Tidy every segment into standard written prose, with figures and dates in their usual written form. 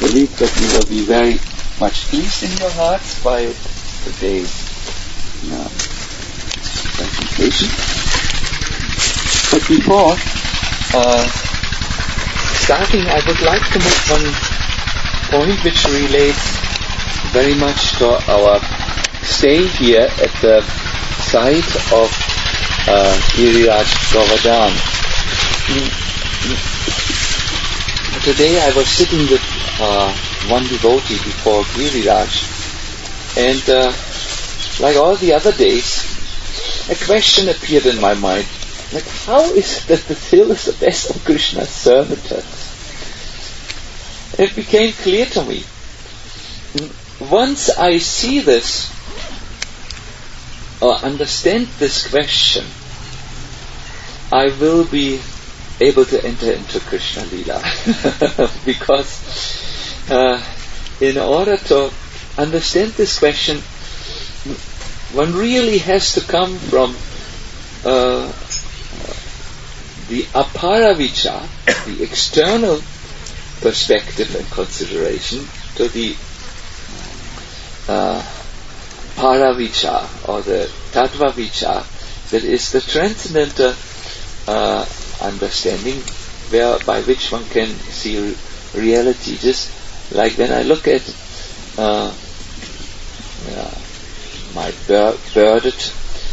believe that you will be very much pleased in your hearts by today's presentation. But before starting, I would like to make one point which relates very much to our stay here at the site of Giriraj Govardhan. Today I was sitting with one devotee before Giriraj, and like all the other days, a question appeared in my mind. Like, how is it that the hill is the best of Krishna's servitors? It became clear to me. Once I see this, or understand this question, I will be able to enter into Krishna Lila. Because in order to understand this question, one really has to come from the aparavicha, the external perspective and consideration, to the paravicha, or the tattva-vicha, that is the transcendental understanding by which one can see reality. Just like when I look at my bearded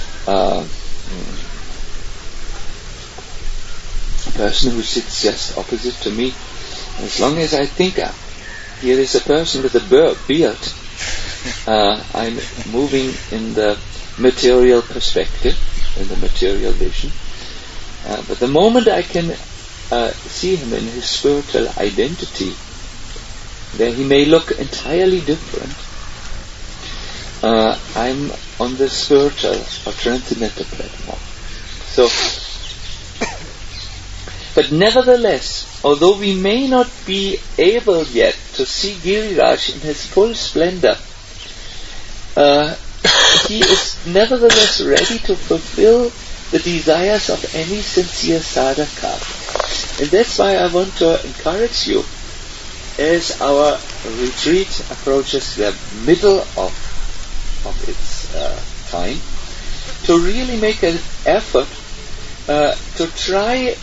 person who sits just opposite to me, as long as I think here is a person with a beard, I'm moving in the material perspective, in the material vision. But the moment I can see him in his spiritual identity, where he may look entirely different, I'm on the spiritual or transcendental platform. So, but nevertheless, although we may not be able yet to see Giriraj in his full splendor, he is nevertheless ready to fulfill the desires of any sincere sadhaka. And that's why I want to encourage you, as our retreat approaches the middle of its time, to really make an effort to try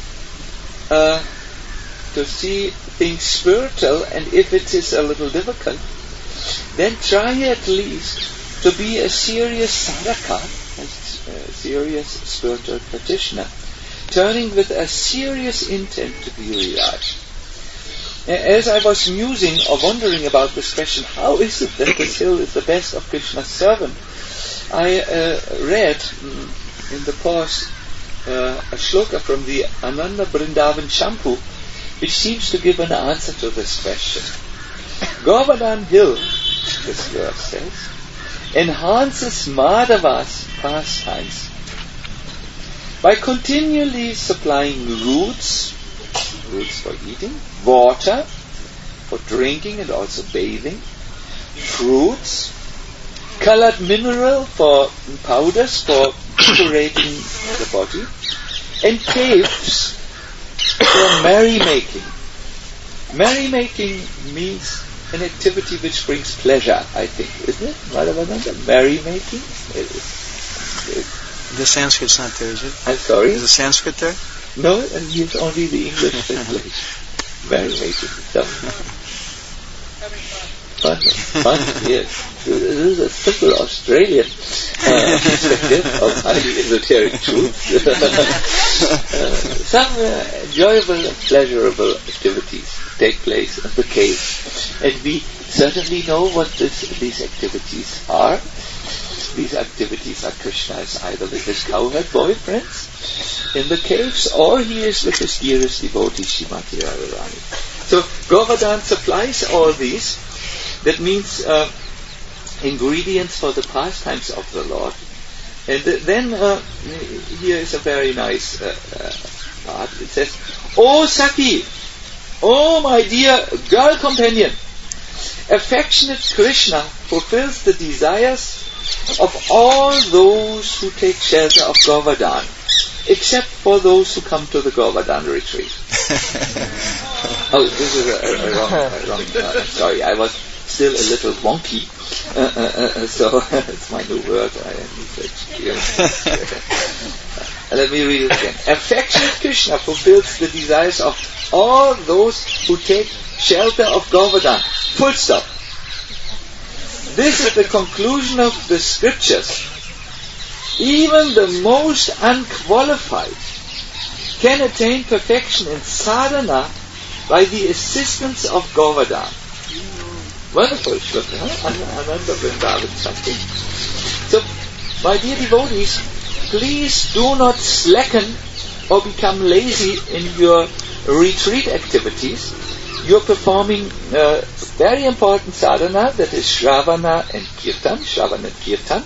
to see things spiritual, and if it is a little difficult, then try at least to be a serious sadhaka, a serious spiritual practitioner, turning with a serious intent to Giriraj. As I was musing or wondering about this question, how is it that this hill is the best of Krishna's servant, I read in the pause a shloka from the Ananda Vrindavan Champu, which seems to give an answer to this question. Govardhan Hill, this verse says, enhances Madhava's pastimes by continually supplying roots for eating, water for drinking and also bathing, fruits, colored mineral for powders for decorating the body, and caves for merrymaking. Merrymaking means an activity which brings pleasure, I think, isn't it? Madhavananda? Merrymaking? The Sanskrit's not there, is it? I'm sorry? Is the Sanskrit there? No, and use only the English translation. Merrymaking. So. Fun, yes. This is a simple Australian perspective of highly esoteric truths. Some enjoyable and pleasurable activities take place in the cave, and we certainly know what these activities are. These activities are Krishna's either with his cowherd boyfriends in the caves, or he is with his dearest devotee Srimati Radharani. So Govardhan supplies all these. That means ingredients for the pastimes of the Lord. And then here is a very nice part. It says, "O Saki, O my dear girl companion, affectionate Krishna fulfills the desires of all those who take shelter of Govardhan. except for those who come to the Govardhan retreat. Oh, this is a wrong. Sorry, I was still a little wonky. So it's my new word. I need to experience. Let me read it again. Affectionate Krishna fulfills the desires of all those who take shelter of Govardhan. Full stop. This is the conclusion of the scriptures. Even the most unqualified can attain perfection in sadhana by the assistance of Govardhan. Wonderful shloka, huh? Ananda Vrindavan something. So, my dear devotees, please do not slacken or become lazy in your retreat activities. You're performing very important sadhana, that is Shravana and Kirtan.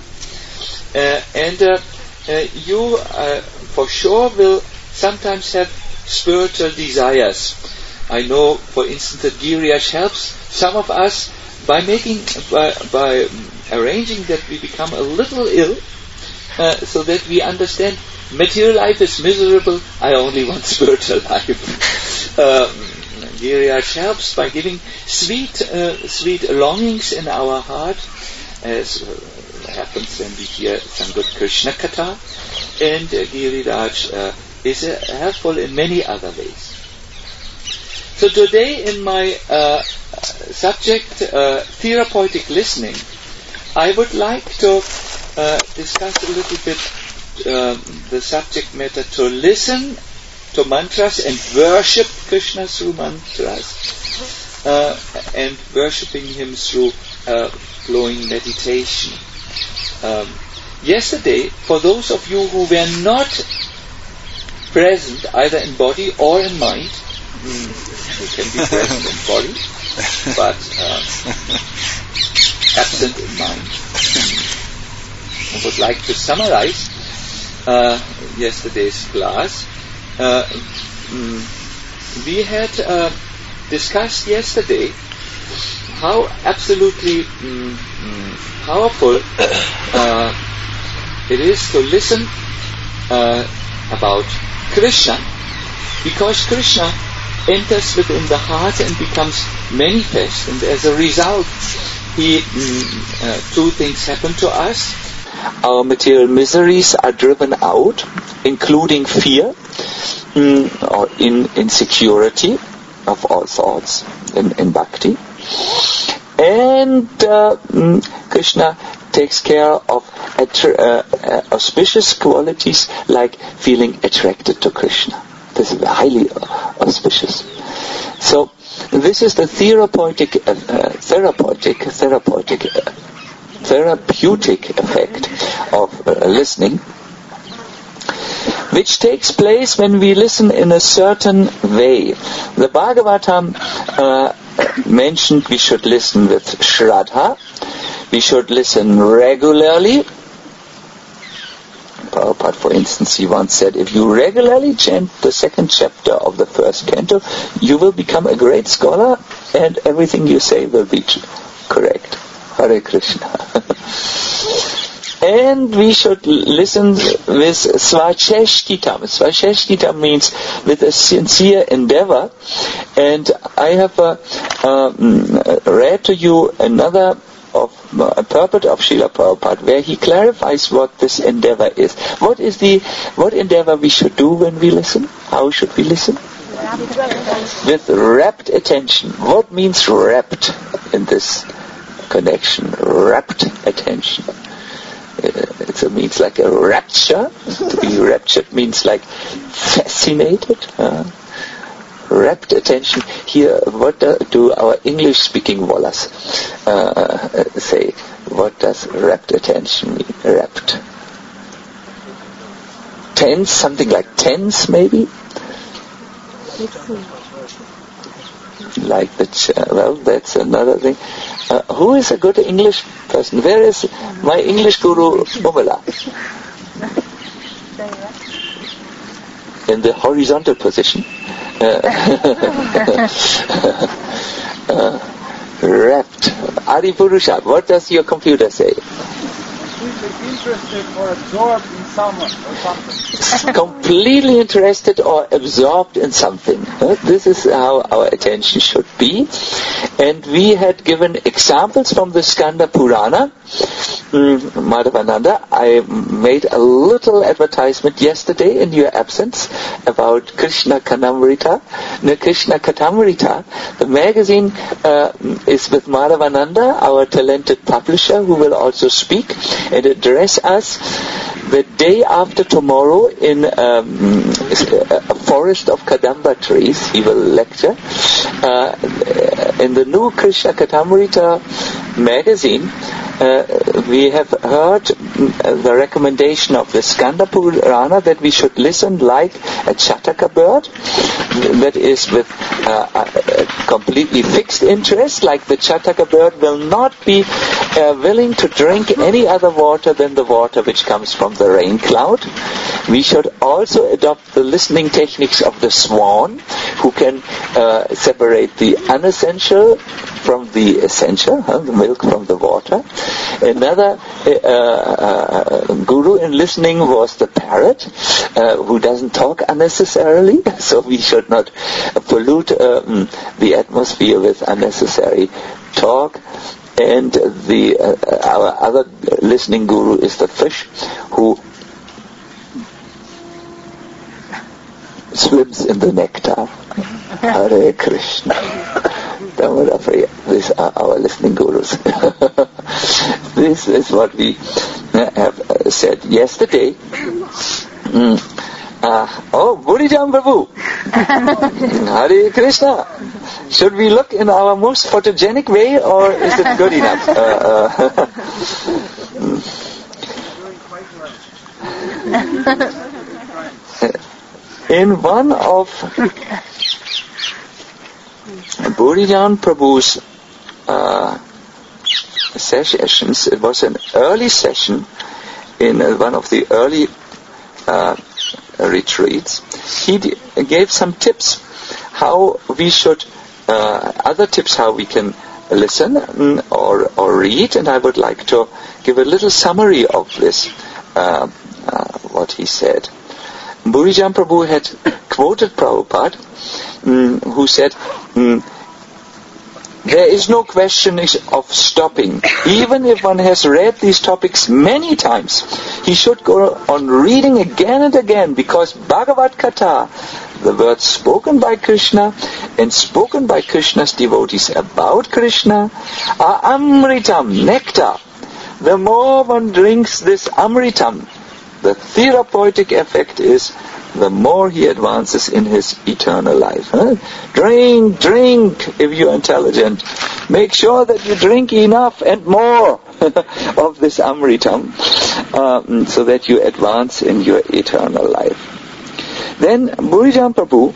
You for sure will sometimes have spiritual desires. I know, for instance, that Giriyash helps some of us by arranging that we become a little ill, so that we understand material life is miserable. I only want spiritual life. Giriyash helps by giving sweet longings in our heart, as happens when we hear some good Krishna Katha, and Giriraj is helpful in many other ways. So today in my subject, therapeutic listening, I would like to discuss a little bit the subject matter to listen to mantras and worship Krishna through mantras, and worshipping Him through flowing meditation. Yesterday, for those of you who were not present either in body or in mind, you can be present in body, but absent in mind. I would like to summarize yesterday's class. We had discussed yesterday how absolutely powerful it is to listen about Krishna, because Krishna enters within the heart and becomes manifest, and as a result two things happen to us. Our material miseries are driven out, including fear or insecurity of all sorts in bhakti, and Krishna takes care of auspicious qualities like feeling attracted to Krishna. This is highly auspicious. So this is the therapeutic effect of listening, which takes place when we listen in a certain way. The Bhagavatam mentioned we should listen with Shraddha, we should listen regularly. Prabhupada, for instance, he once said, if you regularly chant the second chapter of the first canto, you will become a great scholar and everything you say will be correct. Hare Krishna. And we should listen with Svacheshtitam. Svacheshtitam means with a sincere endeavor. And I have read to you another a purport of Srila Prabhupada where he clarifies what this endeavor is. What endeavor we should do when we listen? How should we listen? With rapt attention. What means rapt in this connection? Rapt attention. It means like a rapture. To be raptured means like fascinated. Rapt attention. Here, what do our English-speaking wallahs say? What does rapt attention mean? Rapt. Tense, something like tense, maybe? Like well, that's another thing. Who is a good English person? Where is my English guru, Umala? In the horizontal position. Rapt. Adipurusha, what does your computer say? interested or absorbed in someone or something. Completely interested or absorbed in something. This is how our attention should be. And we had given examples from the Skanda Purana. Madhavananda, I made a little advertisement yesterday in your absence about Krishna Katamrita. Krishna Katamrita, the magazine is with Madhavananda, our talented publisher, who will also speak and address us the day after tomorrow in a forest of Kadamba trees. He will lecture. In the new Krishna Katamrita magazine, we have heard the recommendation of the Skanda Purana that we should listen like a Chataka bird, that is with a completely fixed interest, like the Chataka bird will not be willing to drink any other water than the water which comes from the rain cloud. We should also adopt the listening techniques of the swan, who can separate the unessential from the essential, the milk from the water. Another guru in listening was the parrot, who doesn't talk unnecessarily, so we should not pollute the atmosphere with unnecessary talk. And our other listening guru is the fish, who swims in the nectar. Hare Krishna. Damodar Priya. These are our listening gurus. This is what we have said yesterday. Buddhijam Prabhu. Hare Krishna. Should we look in our most photogenic way, or is it good enough? In one of Buddhijam Prabhu's sessions, it was an early session in one of the early retreats, he gave some tips how we should, other tips how we can listen or read, and I would like to give a little summary of this, what he said. Buddhijam Prabhu had quoted Prabhupada, who said, there is no question of stopping. Even if one has read these topics many times, he should go on reading again and again, because Bhagavad Katha, the words spoken by Krishna and spoken by Krishna's devotees about Krishna, are Amritam, nectar. The more one drinks this Amritam, the therapeutic effect is, the more he advances in his eternal life. Drink, if you're intelligent. Make sure that you drink enough and more of this Amritam, so that you advance in your eternal life. Then Buddhijam Prabhu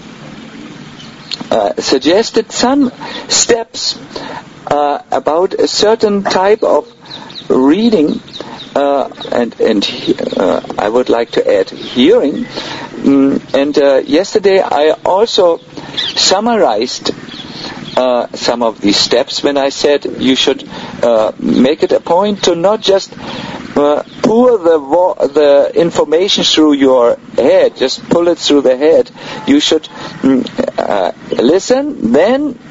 suggested some steps about a certain type of reading, and I would like to add hearing. And yesterday I also summarized some of these steps when I said you should make it a point to not just pour the information through your head, just pull it through the head. You should listen, then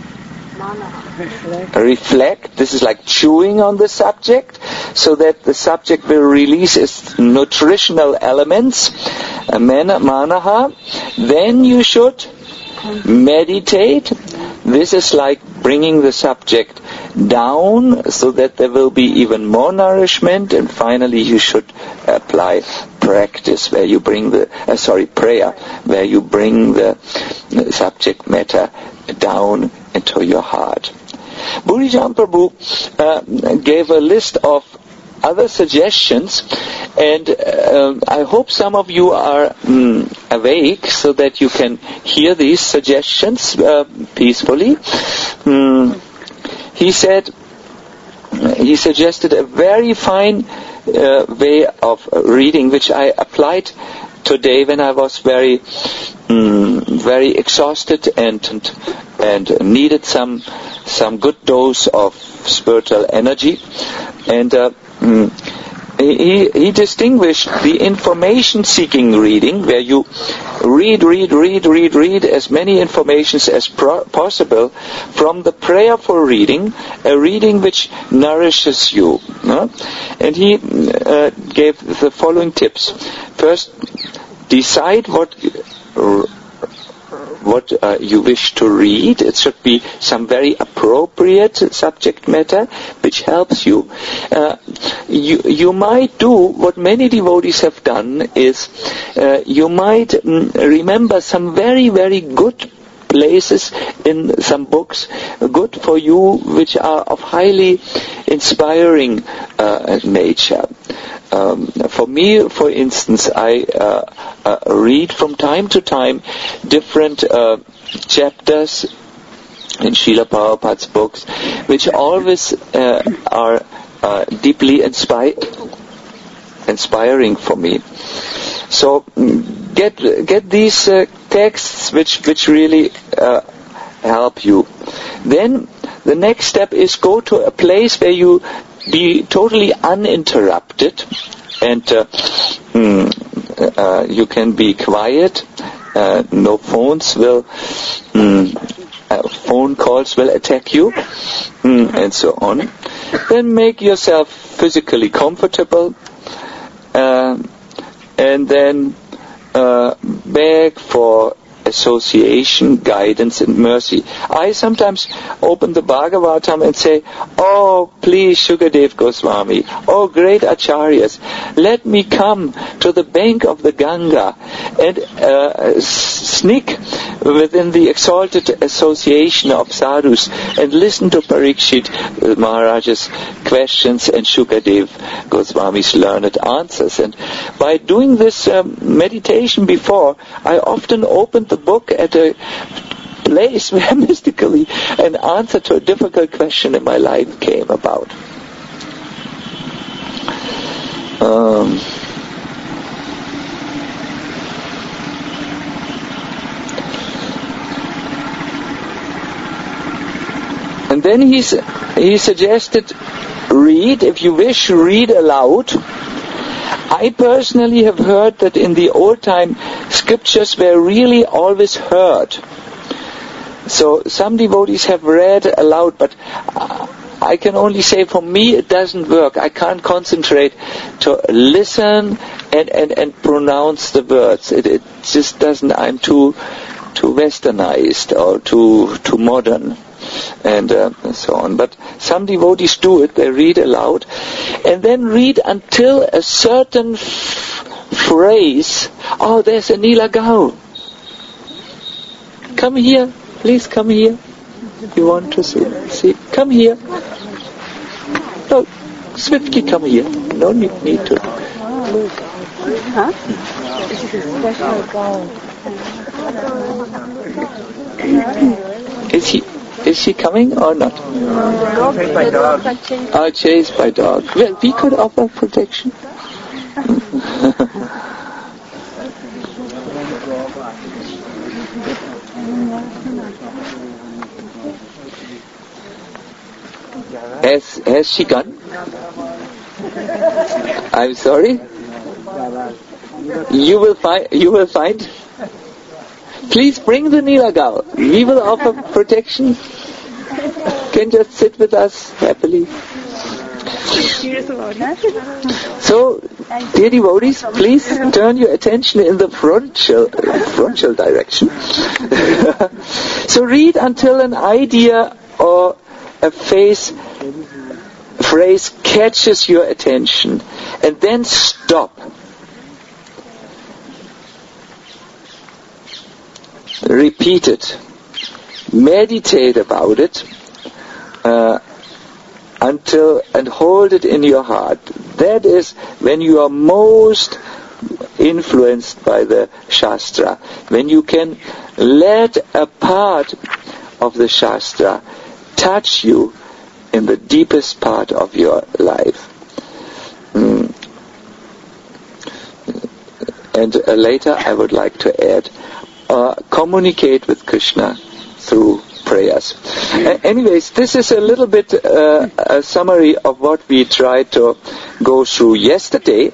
reflect. This is like chewing on the subject, so that the subject will release its nutritional elements. Manaha. Then you should meditate. This is like bringing the subject down, so that there will be even more nourishment. And finally, you should apply practice, where you bring prayer, where you bring the subject matter down into your heart. Buddhijam Prabhu gave a list of other suggestions, and I hope some of you are awake, so that you can hear these suggestions peacefully. He suggested a very fine way of reading, which I applied today when I was very exhausted and needed some good dose of spiritual energy. And he distinguished the information-seeking reading, where you read as many informations as possible, from the prayerful reading, a reading which nourishes you. And he gave the following tips. First, decide what you wish to read. It should be some very appropriate subject matter which helps you. You might do what many devotees have done, is you might remember some very, very good places in some books, good for you, which are of highly inspiring nature. For me, for instance, I read from time to time different chapters in Srila Prabhupada's books, which always are deeply inspiring for me. So get these texts which really help you. Then the next step is go to a place where you be totally uninterrupted, and you can be quiet. No phones will, phone calls will attack you, and so on. Then make yourself physically comfortable, and then beg for association, guidance, and mercy. I sometimes open the Bhagavatam and say, "Oh, please, Shukadev Goswami, oh, great acharyas, let me come to the bank of the Ganga and sneak within the exalted association of sadhus and listen to Parikshit Maharaj's questions and Shukadev Goswami's learned answers." And by doing this meditation before, I often opened the book at a place where mystically an answer to a difficult question in my life came about. And then he suggested, read, if you wish, read aloud. I personally have heard that in the old time, scriptures were really always heard. So some devotees have read aloud, but I can only say for me it doesn't work. I can't concentrate to listen and pronounce the words. It just doesn't. I'm too westernized or too modern. And so on. But some devotees do it. They read aloud and then read until a certain phrase. Oh, there's a Nilagau. Come here. Please come here. You want to see? Come here. No, swiftly come here. No need to. Huh? This is a special goal. Is she coming or not? Chased by dog. Oh, chased by dog. Well, we could offer protection. Has she gone? I'm sorry. You will find. Please bring the Nilagau. We will offer protection. Can just sit with us happily. So, dear devotees, please turn your attention in the frontal direction. So read until an idea or a phrase catches your attention, and then stop. Repeat it. Meditate about it until and hold it in your heart. That is when you are most influenced by the Shastra. When you can let a part of the Shastra touch you in the deepest part of your life. And later I would like to add, communicate with Krishna through prayers. Anyways, this is a little bit a summary of what we try to go through yesterday,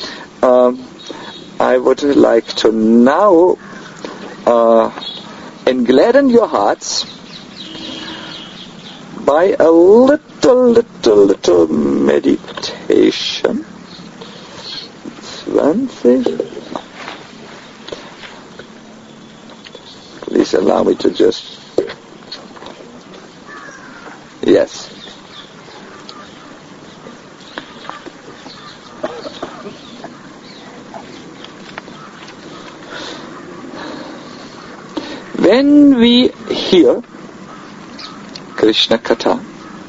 I would like to now engladden your hearts by a little meditation. 20. Please allow me to just... Yes. When we hear Krishna Katha,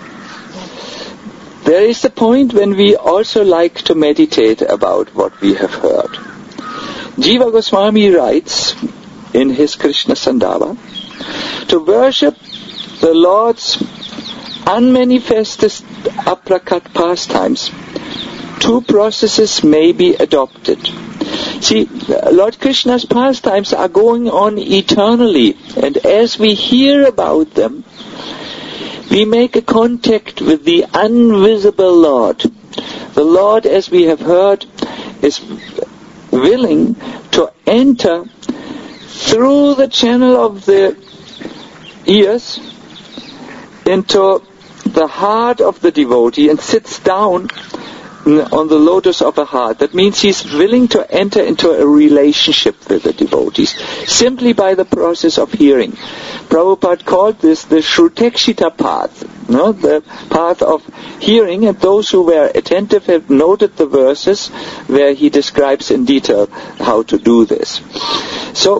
there is a point when we also like to meditate about what we have heard. Jiva Goswami writes in his Krishna Sandava, to worship the Lord's unmanifested aprakat pastimes, two processes may be adopted. See, Lord Krishna's pastimes are going on eternally, and as we hear about them, we make a contact with the invisible Lord. The Lord, as we have heard, is willing to enter through the channel of the ears into the heart of the devotee and sits down on the lotus of a heart. That means he's willing to enter into a relationship with the devotees simply by the process of hearing. Prabhupada called this the Shrutekshita path, the path of hearing, and those who were attentive have noted the verses where he describes in detail how to do this. So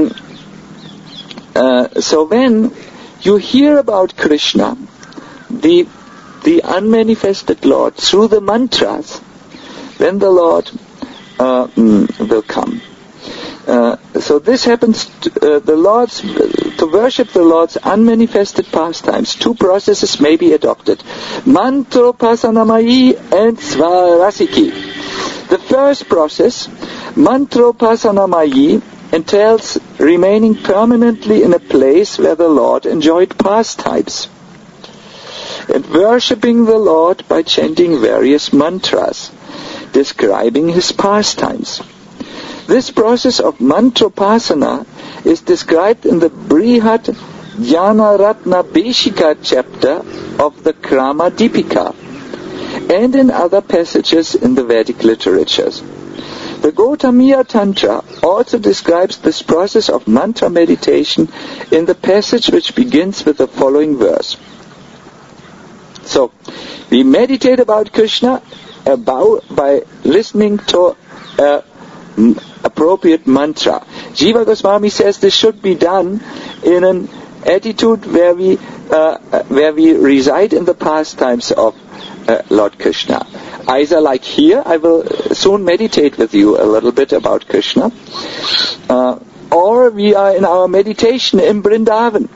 when you hear about Krishna, the unmanifested Lord, through the mantras, then the Lord will come. So this happens to worship the Lord's unmanifested pastimes. Two processes may be adopted: Mantropasanamayi and Svarasiki. The first process, Mantropasanamayi, entails remaining permanently in a place where the Lord enjoyed pastimes and worshipping the Lord by chanting various mantras describing his pastimes. This process of mantropasana is described in the Brihat Jnana Ratna Beshika chapter of the Krama Dipika and in other passages in the Vedic literatures. The Gautamiya Tantra also describes this process of mantra meditation in the passage which begins with the following verse. So, we meditate about Krishna by listening to appropriate mantra. Jiva Goswami says this should be done in an attitude where we reside in the pastimes of Lord Krishna. Either like here, I will soon meditate with you a little bit about Krishna, or we are in our meditation in Vrindavan.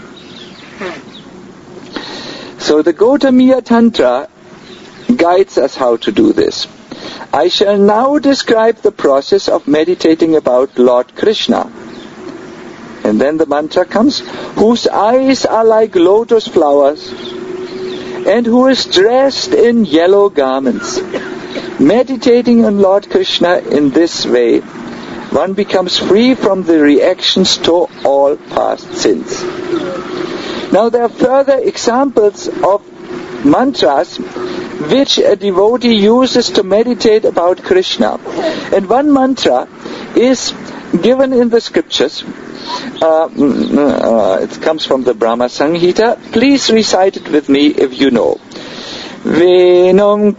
So the Gautamiya Tantra guides us how to do this. I shall now describe the process of meditating about Lord Krishna. And then the mantra comes, whose eyes are like lotus flowers, and who is dressed in yellow garments. Meditating on Lord Krishna in this way, one becomes free from the reactions to all past sins. Now there are further examples of mantras which a devotee uses to meditate about Krishna. And one mantra is given in the scriptures. It comes from the Brahma Samhita. Please recite it with me if you know. Venum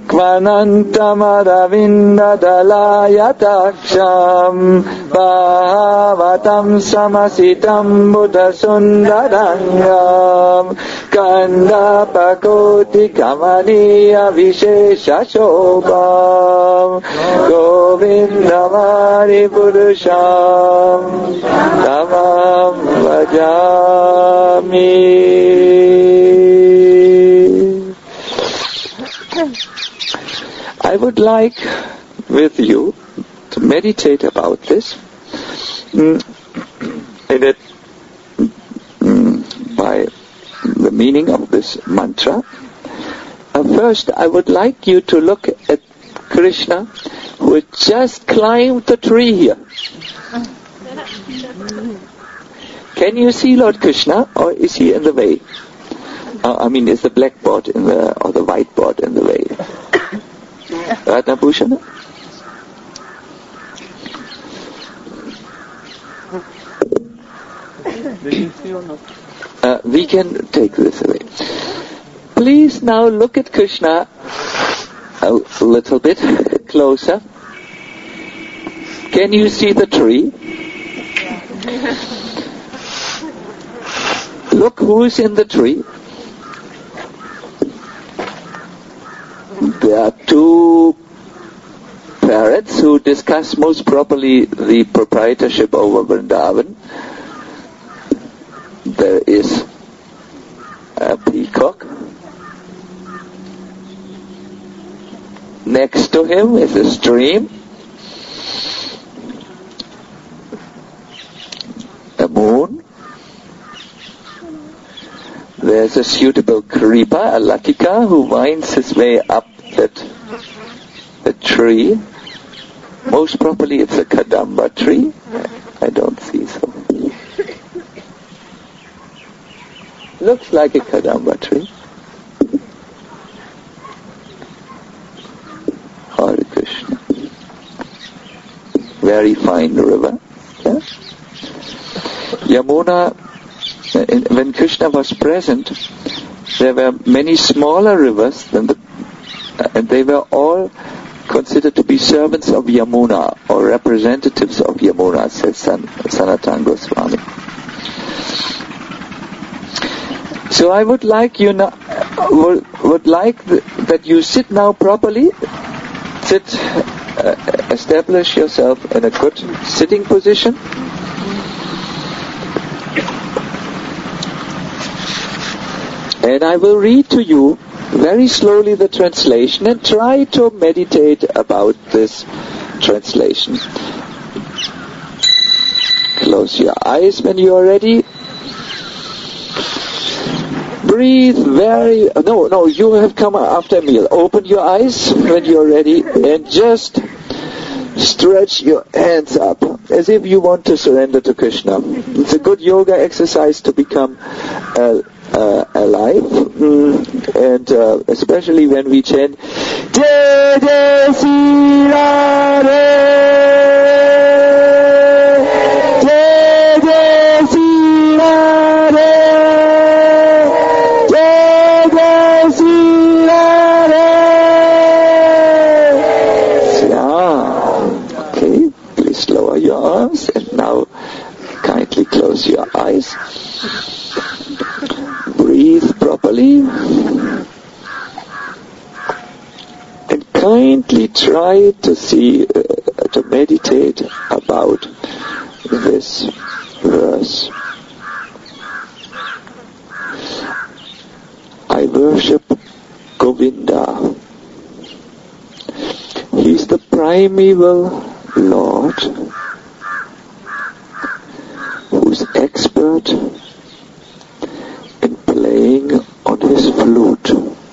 kvanantamadavindalayatакшam bhavatam samasitam buddhasundarangam kandapakoti kamaniya vishesha shobham govindavari purusham tamam vajami. I would like with you to meditate about this by the meaning of this mantra. First, I would like you to look at Krishna who had just climbed the tree here. Can you see Lord Krishna, or is he in the way? Is the blackboard or the whiteboard in the way? Radha Bhushana? We can take this away. Please now look at Krishna a little bit closer. Can you see the tree? Look who's in the tree. There are two parrots who discuss most properly the proprietorship over Vrindavan. There is a peacock. Next to him is a stream, a moon. There's a suitable creeper, a latika, who winds his way up the tree. Most probably it's a kadamba tree. I don't see so. Looks like a kadamba tree. Hare Krishna. Very fine river. Yeah? Yamuna, when Krishna was present, there were many smaller rivers and they were all considered to be servants of Yamuna or representatives of Yamuna, says Sanatana Goswami. So I would like that you sit now properly. Establish yourself in a good sitting position. And I will read to you very slowly the translation and try to meditate about this translation. Close your eyes when you are ready. Breathe you have come after a meal. Open your eyes when you are ready and just stretch your hands up as if you want to surrender to Krishna. It's a good yoga exercise to become alive, and especially when we chant Jai Jai Sri Radhe, Jai Jai Sri Radhe, Jai Jai Sri Radhe. Yeah. Okay, please lower your arms and now kindly close your eyes. Breathe properly and kindly try to meditate about this verse. I worship Govinda. He's the primeval Lord who's expert in playing on his flute.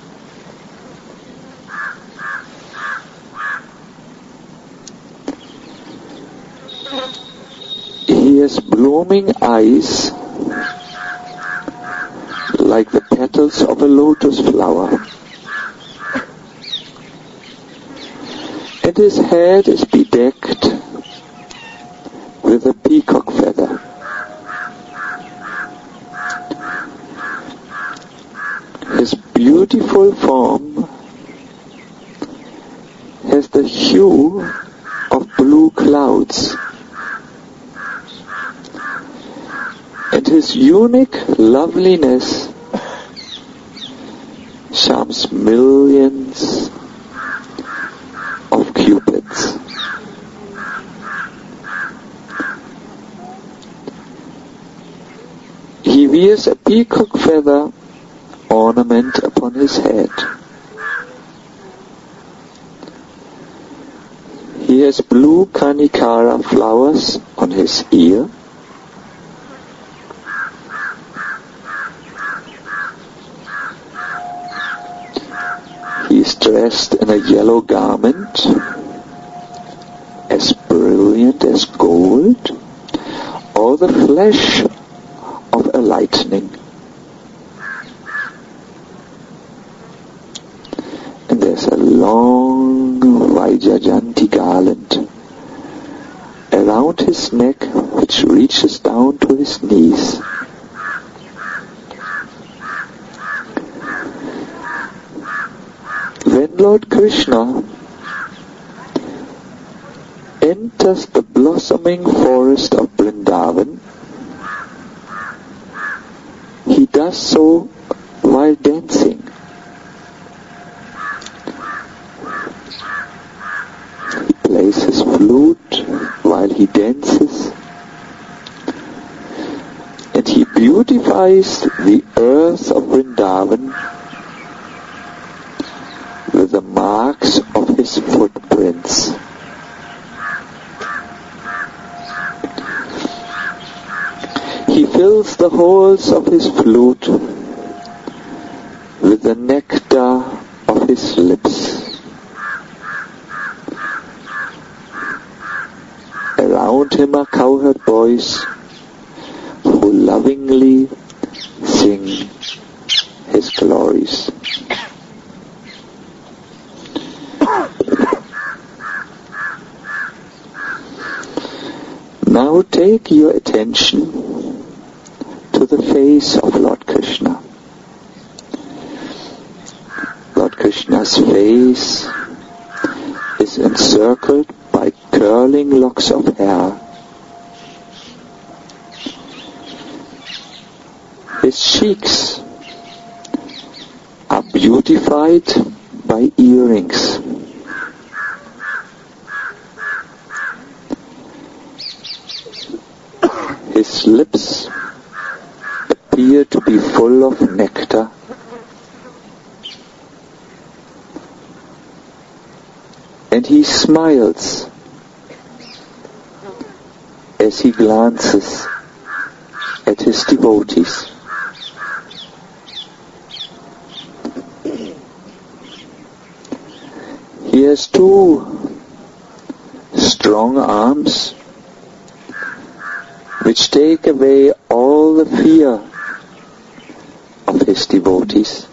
He has blooming eyes like the petals of a lotus flower, and his head is bedecked with a peacock feather. His beautiful form has the hue of blue clouds, and his unique loveliness charms millions of cupids. He wears a peacock feather ornament upon his head. He has blue kanikara flowers on his ear. He is dressed in a yellow garment, as brilliant as gold, or the flash of a lightning. And there's a long Vaijayanti garland around his neck which reaches down to his knees. When Lord Krishna enters the blossoming forest of Vrindavan, he does so while dancing. He plays his flute while he dances, and he beautifies the earth of Vrindavan with the marks of his footprints. He fills the holes of his flute with the nectar of his lips. Around him are cowherd boys who lovingly sing his glories. Now take your attention to the face of Lord Krishna. Lord Krishna's face is encircled by curling locks of hair. His cheeks are beautified by earrings. His lips appear to be full of nectar. And he smiles as he glances at his devotees. He has two strong arms which take away all the fear of his devotees.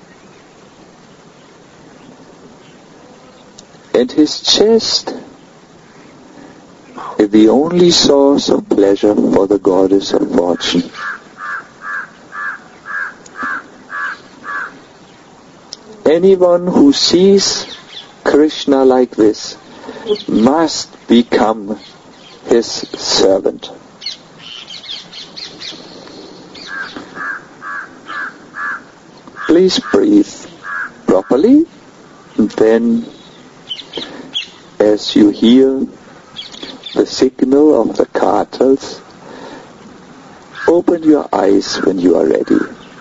And his chest is the only source of pleasure for the goddess of fortune. Anyone who sees Krishna like this must become his servant. Please breathe properly, and then as you hear the signal of the kartals, open your eyes when you are ready.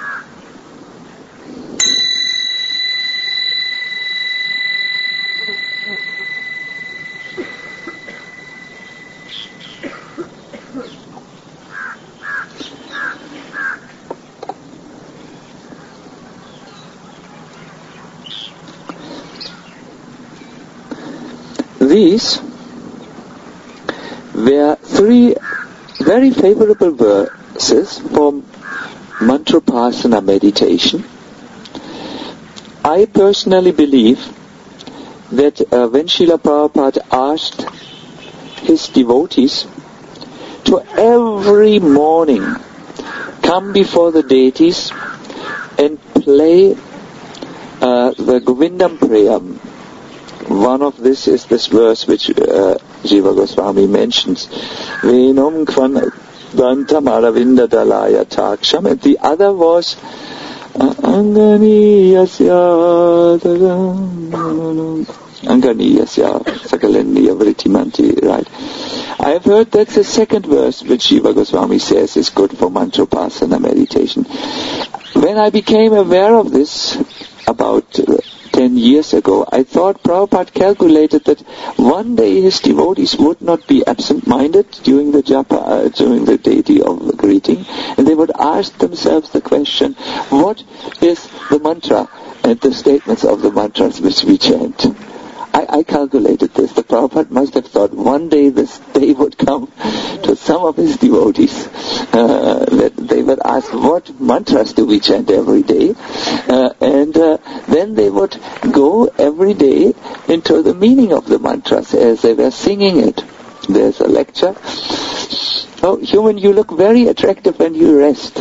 These were three very favorable verses for Mantrapasana meditation. I personally believe that when Srila Prabhupada asked his devotees to every morning come before the deities and play the Govindam prayer. One of this is this verse which Jiva Goswami mentions. Venom kvan dantam aravinda dalaya taksham. And the other was Anganiyasya sakalendiya vritimanti. Right. I have heard that's the second verse which Jiva Goswami says is good for Mantrapasana meditation. When I became aware of this about 10 years ago, I thought Prabhupada calculated that one day his devotees would not be absent-minded during the japa, during the deity of greeting, and they would ask themselves the question, what is the mantra and the statements of the mantras which we chant. I calculated this. The Prabhupada must have thought one day this day would come to some of his devotees that they would ask, what mantras do we chant every day? And then they would go every day into the meaning of the mantras as they were singing it. There's a lecture. Oh, human, you look very attractive when you rest.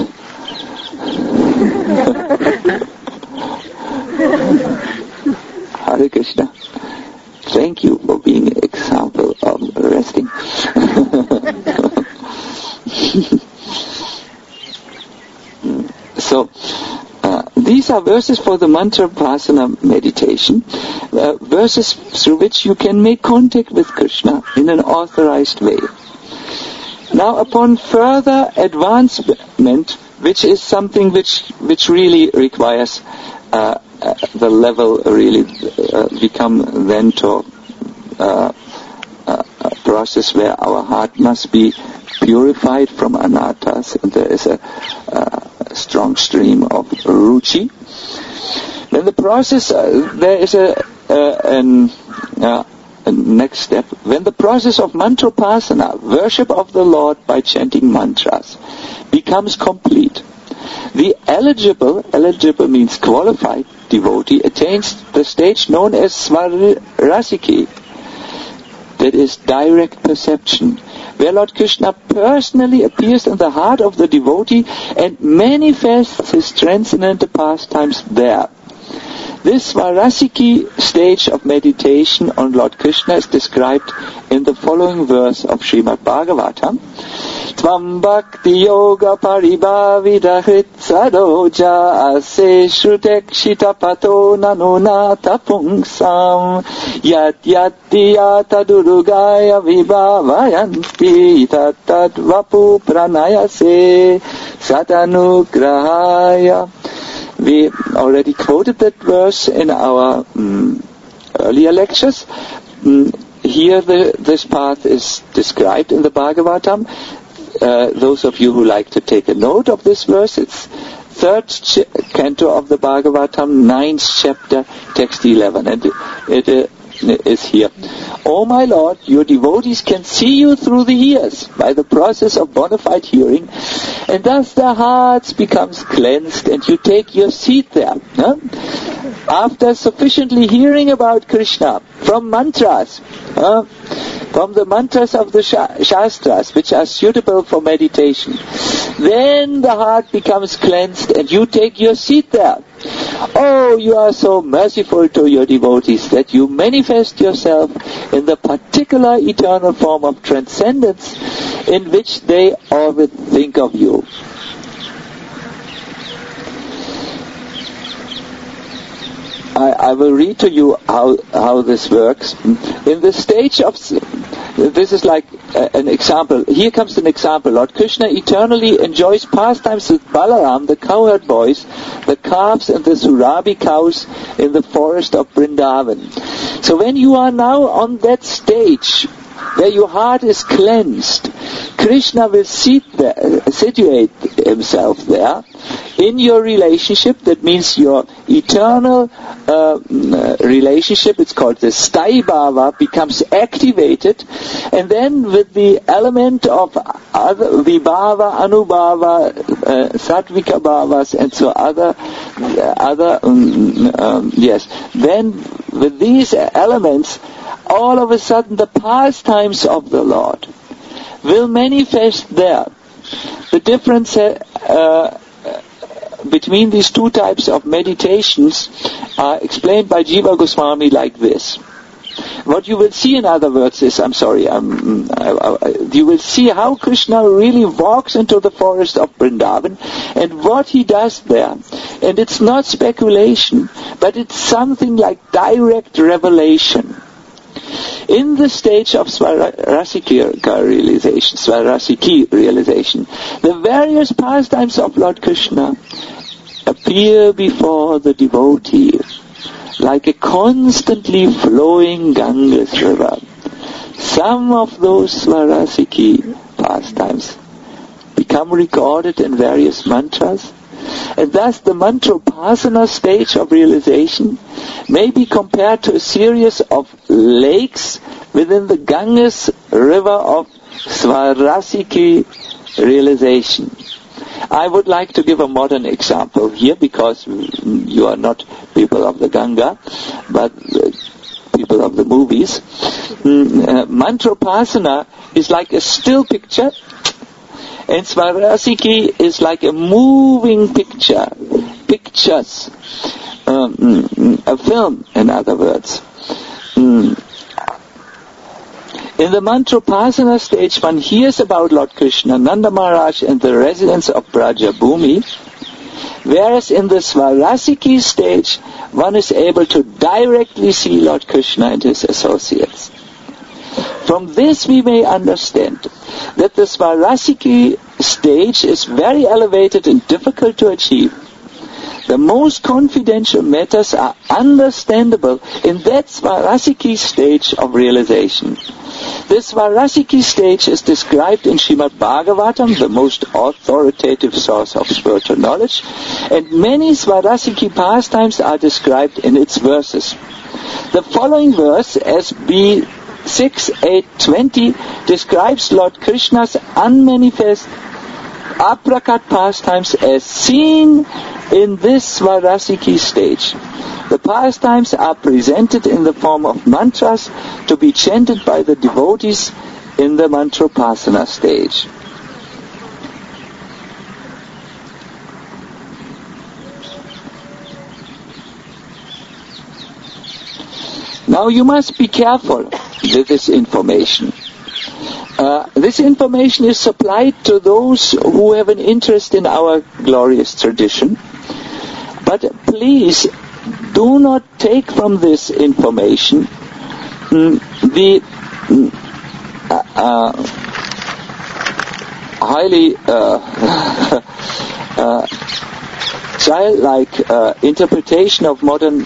Hare Krishna. Thank you for being an example of resting. So, these are verses for the mantra Vipassana meditation, verses through which you can make contact with Krishna in an authorized way. Now, upon further advancement, which is something which really requires the level really become then to a process where our heart must be purified from anarthas, and there is a strong stream of ruchi. Then the process, there is a next step. When the process of mantrapasana, worship of the Lord by chanting mantras, becomes complete, the eligible means qualified devotee attains the stage known as svarasiki, that is direct perception, where Lord Krishna personally appears in the heart of the devotee and manifests his transcendental pastimes there. This Svarasiki stage of meditation on Lord Krishna is described in the following verse of Srimad Bhagavatam. Tvam bhakti yoga paribhavidahrit saroja ase shrutekshita pato nanunata pungsam yat yati yata durugaya vibhavayanti tatat vapu pranayase satanugrahaya. We already quoted that verse in our earlier lectures. Here this path is described in the Bhagavatam. Those of you who like to take a note of this verse, it's 3rd canto of the Bhagavatam, 9th chapter, text 11. And it is here. O my Lord, your devotees can see you through the ears by the process of bona fide hearing, and thus their hearts becomes cleansed and you take your seat there. After sufficiently hearing about Krishna from mantras, from the mantras of the Shastras, which are suitable for meditation, then the heart becomes cleansed and you take your seat there. Oh, you are so merciful to your devotees that you manifest yourself in the particular eternal form of transcendence in which they always think of you. I will read to you how this works. In the stage of... This is like an example. Here comes an example. Lord Krishna eternally enjoys pastimes with Balaram, the cowherd boys, the calves and the Surabhi cows in the forest of Vrindavan. So when you are now on that stage where your heart is cleansed, Krishna will situate himself there in your relationship. That means your eternal relationship, it's called the Sthai Bhava, becomes activated, and then with the element of other Vibhava, Anubhava, Sattvika Bhavas, and so other then with these elements, all of a sudden the pastimes of the Lord will manifest there. The difference between these two types of meditations are explained by Jiva Goswami like this. What you will see, in other words, is, you will see how Krishna really walks into the forest of Vrindavan and what he does there. And it's not speculation, but it's something like direct revelation. In the stage of Svarasiki realization, the various pastimes of Lord Krishna appear before the devotee like a constantly flowing Ganges river. Some of those Svarasiki pastimes become recorded in various mantras, And thus the Mantrapasana stage of realization may be compared to a series of lakes within the Ganges river of Svarasiki realization. I would like to give a modern example here, because you are not people of the Ganga, but people of the movies. Mantrapasana is like a still picture, and Svarasiki is like a moving picture, pictures, a film, in other words. In the Mantrapasana stage, one hears about Lord Krishna, Nanda Maharaj, and the residents of Brajabhumi, whereas in the Svarasiki stage, one is able to directly see Lord Krishna and his associates. From this we may understand that the Svarasiki stage is very elevated and difficult to achieve. The most confidential matters are understandable in that Svarasiki stage of realization. This Svarasiki stage is described in Srimad Bhagavatam, the most authoritative source of spiritual knowledge, and many Svarasiki pastimes are described in its verses. The following verse, SB 6.8.20, describes Lord Krishna's unmanifest aprakat pastimes as seen in this Svarasiki stage. The pastimes are presented in the form of mantras to be chanted by the devotees in the Mantrapasana stage. Now you must be careful with this information. This information is supplied to those who have an interest in our glorious tradition. But please do not take from this information the highly childlike interpretation of modern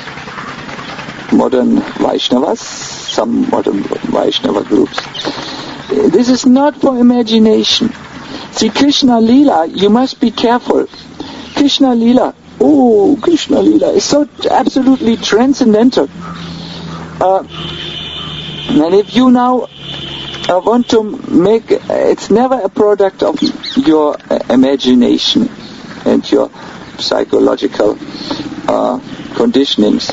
Vaishnavas, some modern Vaishnava groups. This is not for imagination. See, Krishna Lila, you must be careful. Krishna Lila is so absolutely transcendental. And if you now want to make, it's never a product of your imagination and your psychological conditionings.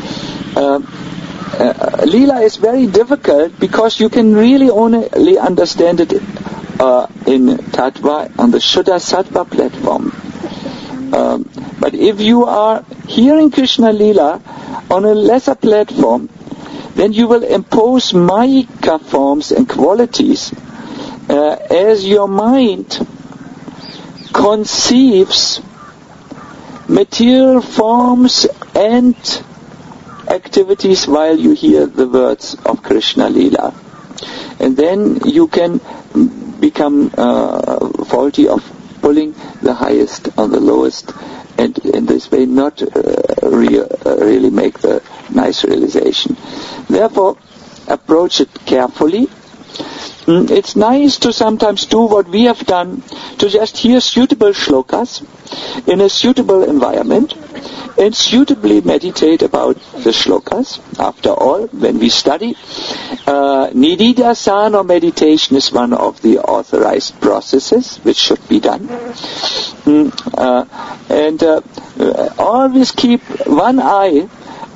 Leela is very difficult because you can really only understand it in Tattva, on the Shuddha Sattva platform. But if you are hearing Krishna Leela on a lesser platform, then you will impose Mayika forms and qualities as your mind conceives material forms and activities while you hear the words of Krishna Leela. And then you can become faulty of pulling the highest on the lowest, and in this way not really make the nice realization. Therefore, approach it carefully. It's nice to sometimes do what we have done, to just hear suitable shlokas in a suitable environment and suitably meditate about the shlokas. After all, when we study, nididasana or meditation is one of the authorized processes which should be done. And always keep one eye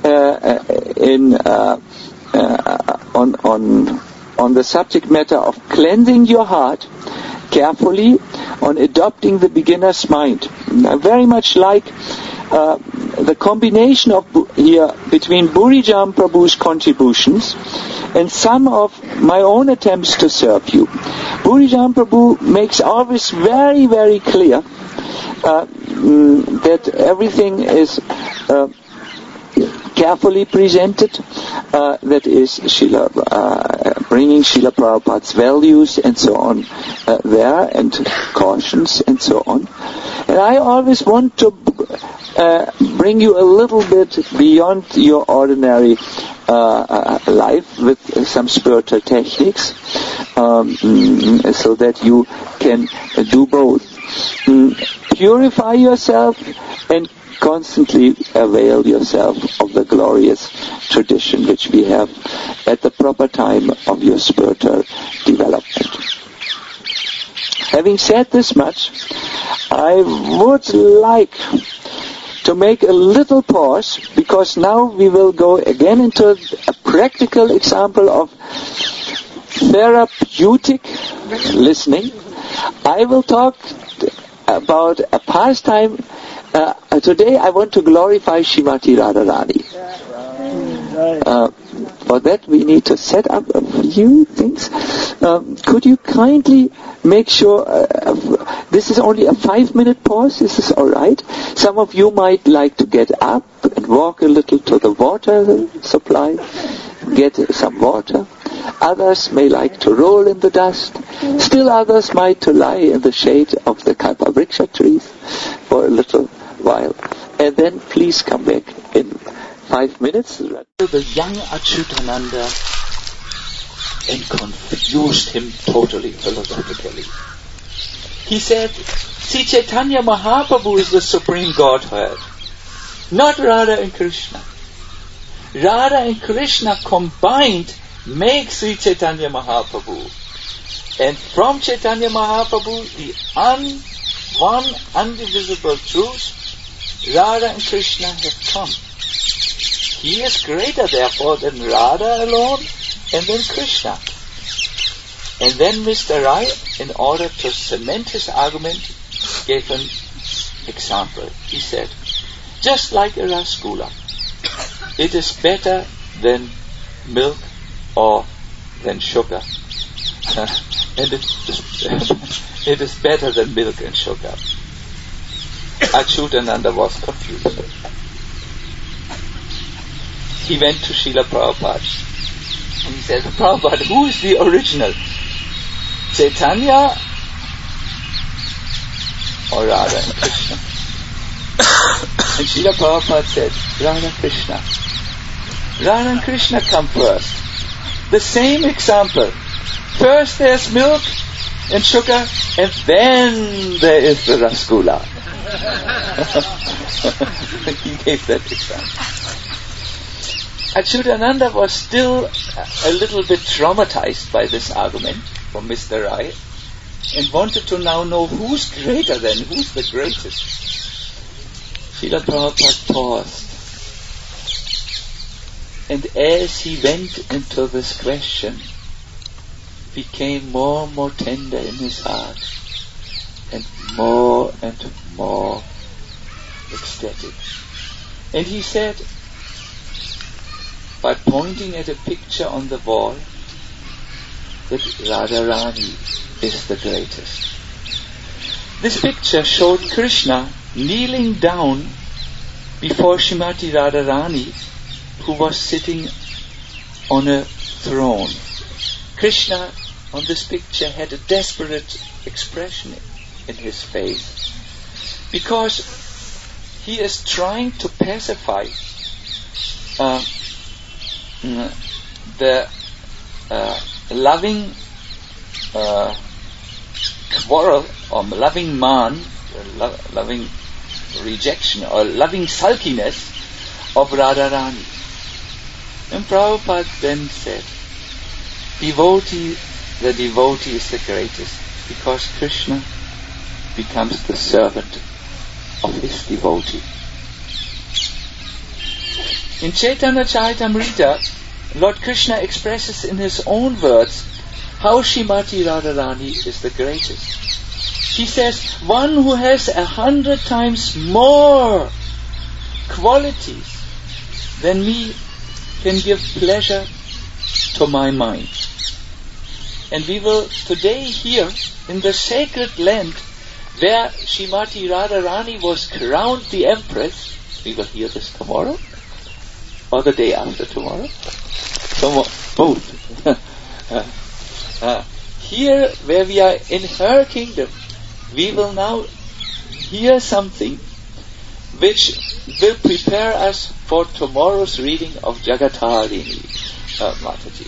on the subject matter of cleansing your heart carefully, on adopting the beginner's mind. Very much like the combination of here between Burijam Prabhu's contributions and some of my own attempts to serve you. Burijam Prabhu makes always very, very clear that everything is carefully presented, that is bringing Srila Prabhupada's values and so on there, and cautions and so on. And I always want to bring you a little bit beyond your ordinary life with some spiritual techniques, so that you can do both. purify yourself and constantly avail yourself of the glorious tradition which we have at the proper time of your spiritual development. Having said this much, I would like to make a little pause, because now we will go again into a practical example of therapeutic listening. I will talk about a pastime. Today I want to glorify Srimati Radharani. For that we need to set up a few things. Could you kindly make sure, this is only a 5-minute pause, is this alright? Some of you might like to get up and walk a little to the water supply, get some water. Others may like to roll in the dust. Still others might to lie in the shade of the Kalpavriksha trees for a little while. And then please come back in 5 minutes. The young Achyutananda and confused him totally philosophically. He said, see, Chaitanya Mahaprabhu is the Supreme Godhead, not Radha and Krishna. Radha and Krishna combined make Sri Chaitanya Mahaprabhu. And from Chaitanya Mahaprabhu, the one undivisible truth, Radha and Krishna have come. He is greater therefore than Radha alone and then Krishna. And then Mr. Rai, in order to cement his argument, gave an example. He said, just like a rasgulla, it is better than milk or than sugar. And it is better than milk and sugar. Achyutananda was confused. He went to Srila Prabhupada and he said, Prabhupada, who is the original? Chaitanya or Radha and Krishna? And Srila Prabhupada said, Radha Krishna. Radha and Krishna come first. The same example. First there's milk and sugar, and then there is the rasgulla. He gave that example. Achyutananda was still a little bit traumatized by this argument from Mr. Rai and wanted to now know who's greater than, who's the greatest. Srila Prabhupada paused. And as he went into this question, became more and more tender in his heart and more ecstatic. And he said, by pointing at a picture on the wall, that Radharani is the greatest. This picture showed Krishna kneeling down before Srimati Radharani, who was sitting on a throne. Krishna on this picture had a desperate expression in his face, because he is trying to pacify the loving quarrel or loving loving rejection or loving sulkiness of Radharani. And Prabhupada then said, the devotee is the greatest, because Krishna becomes the servant of his devotee. In Chaitanya Charitamrita, Lord Krishna expresses in his own words how Srimati Radharani is the greatest. He says, one who has 100 times more qualities than me can give pleasure to my mind. And we will today hear in the sacred land where Srimati Radharani was crowned the Empress, we will hear this tomorrow, or the day after tomorrow. Both. Here where we are in her kingdom, we will now hear something which will prepare us for tomorrow's reading of Jagatharini, Mataji.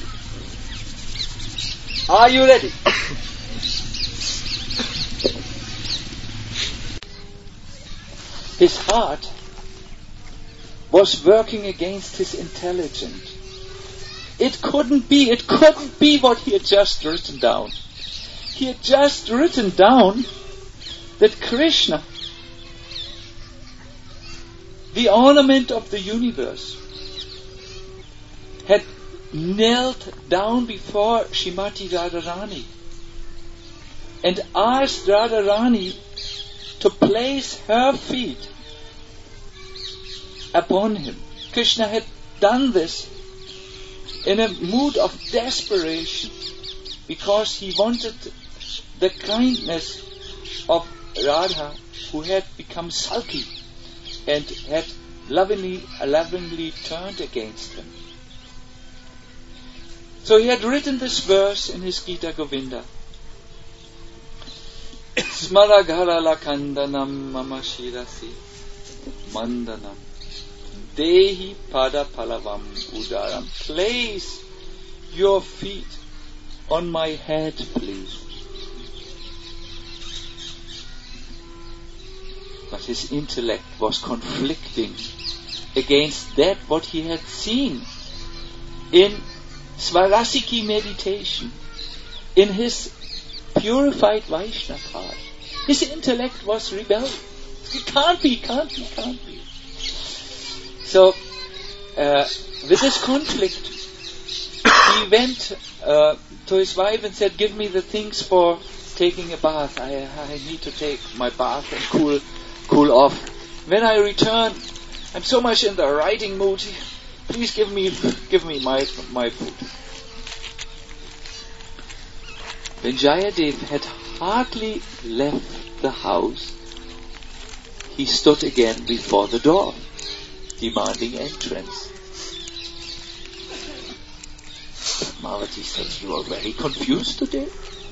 Are you ready? his heart was working against his intelligence. It couldn't be what he had just written down. He had just written down that Krishna, the ornament of the universe, had knelt down before Srimati Radharani and asked Radharani to place her feet upon him. Krishna had done this in a mood of desperation because he wanted the kindness of Radha, who had become sulky and had lovingly turned against him. So he had written this verse in his Gita Govinda. Smaragara lakandanam mama shirasi mandanam dehi pada palavam udaram. Place your feet on my head, please. But his intellect was conflicting against that what he had seen in Svarasiki meditation, in his purified Vaishnava heart. His intellect was rebelling. It can't be. So, with this conflict, he went to his wife and said, "Give me the things for taking a bath. I need to take my bath and cool off. When I return, I'm so much in the writing mood. Please give me my food." When Jayadev had hardly left the house, he stood again before the door, demanding entrance. Padmavati said, "You are very confused today."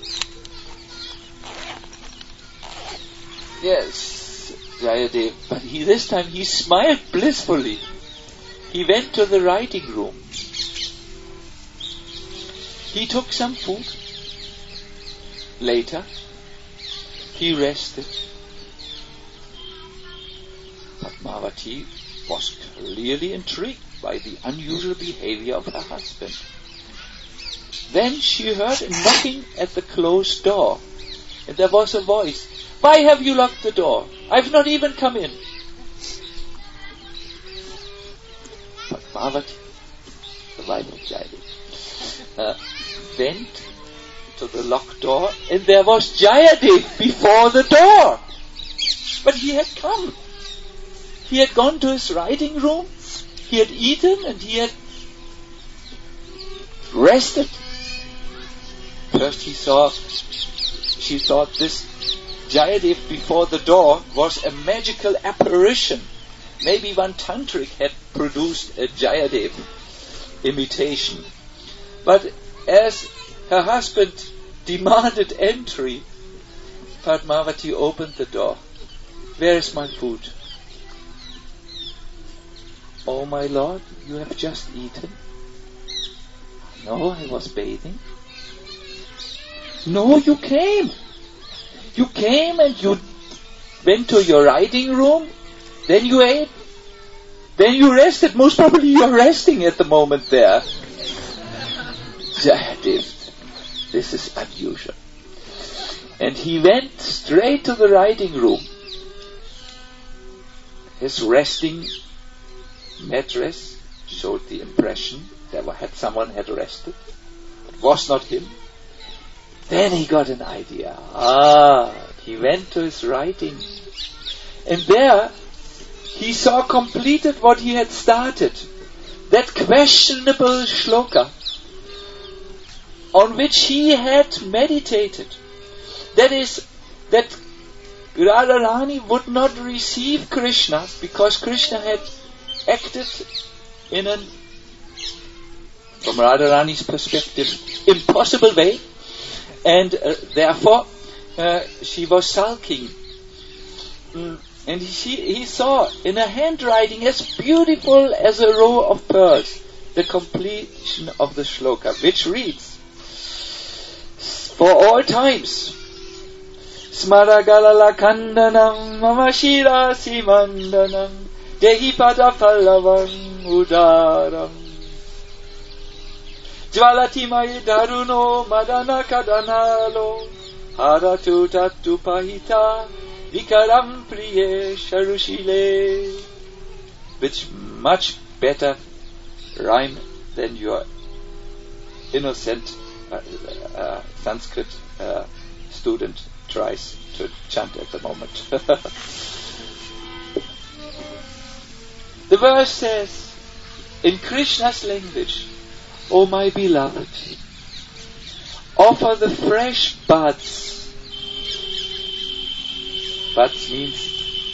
Yes, Jayadev, but this time he smiled blissfully. He went to the writing room. He took some food. Later, he rested. Padmavati was clearly intrigued by the unusual behavior of her husband. Then she heard a knocking at the closed door, and there was a voice, "Why have you locked the door? I've not even come in." Padmavati, the wife of Jayadev, went to the locked door, and there was Jayadev before the door. But he had come. He had gone to his writing room, he had eaten, and he had rested. First she thought this Jayadev before the door was a magical apparition. Maybe one tantric had produced a Jayadev imitation. But as her husband demanded entry, Padmavati opened the door. "Where is my food?" "Oh, my lord, you have just eaten." "No, I was bathing." "No, you came. You came and you went to your writing room, then you ate, then you rested. Most probably you are resting at the moment there." Jayadev, this is unusual. And he went straight to the writing room. His resting mattress showed the impression that someone had rested. It was not him. Then he got an idea. He went to his writing. And there he saw completed what he had started. That questionable shloka on which he had meditated. That is, that Radharani would not receive Krishna because Krishna had acted in from Radharani's perspective, impossible way, and therefore she was sulking. And he saw in a handwriting as beautiful as a row of pearls the completion of the shloka, which reads, "For all times Smaragalala kandanam mamashira simandanam dehi pada pallavam udaram Jvalati mai daruno madana kadanalo haratu tattu pahita vikaram priye sharushile, which much better rhyme than your innocent Sanskrit student tries to chant at the moment. The verse says, in Krishna's language, O my beloved, offer the fresh buds. Buds means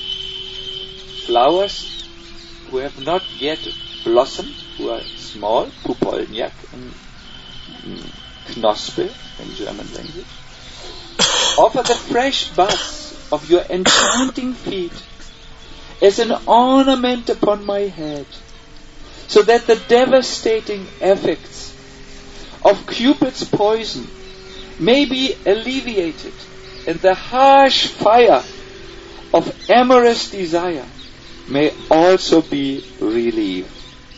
flowers who have not yet blossomed, who are small, Pupolnjak and Knospe in German language. Offer the fresh buds of your enchanting feet as an ornament upon my head, so that the devastating effects of Cupid's poison may be alleviated and the harsh fire of amorous desire may also be relieved.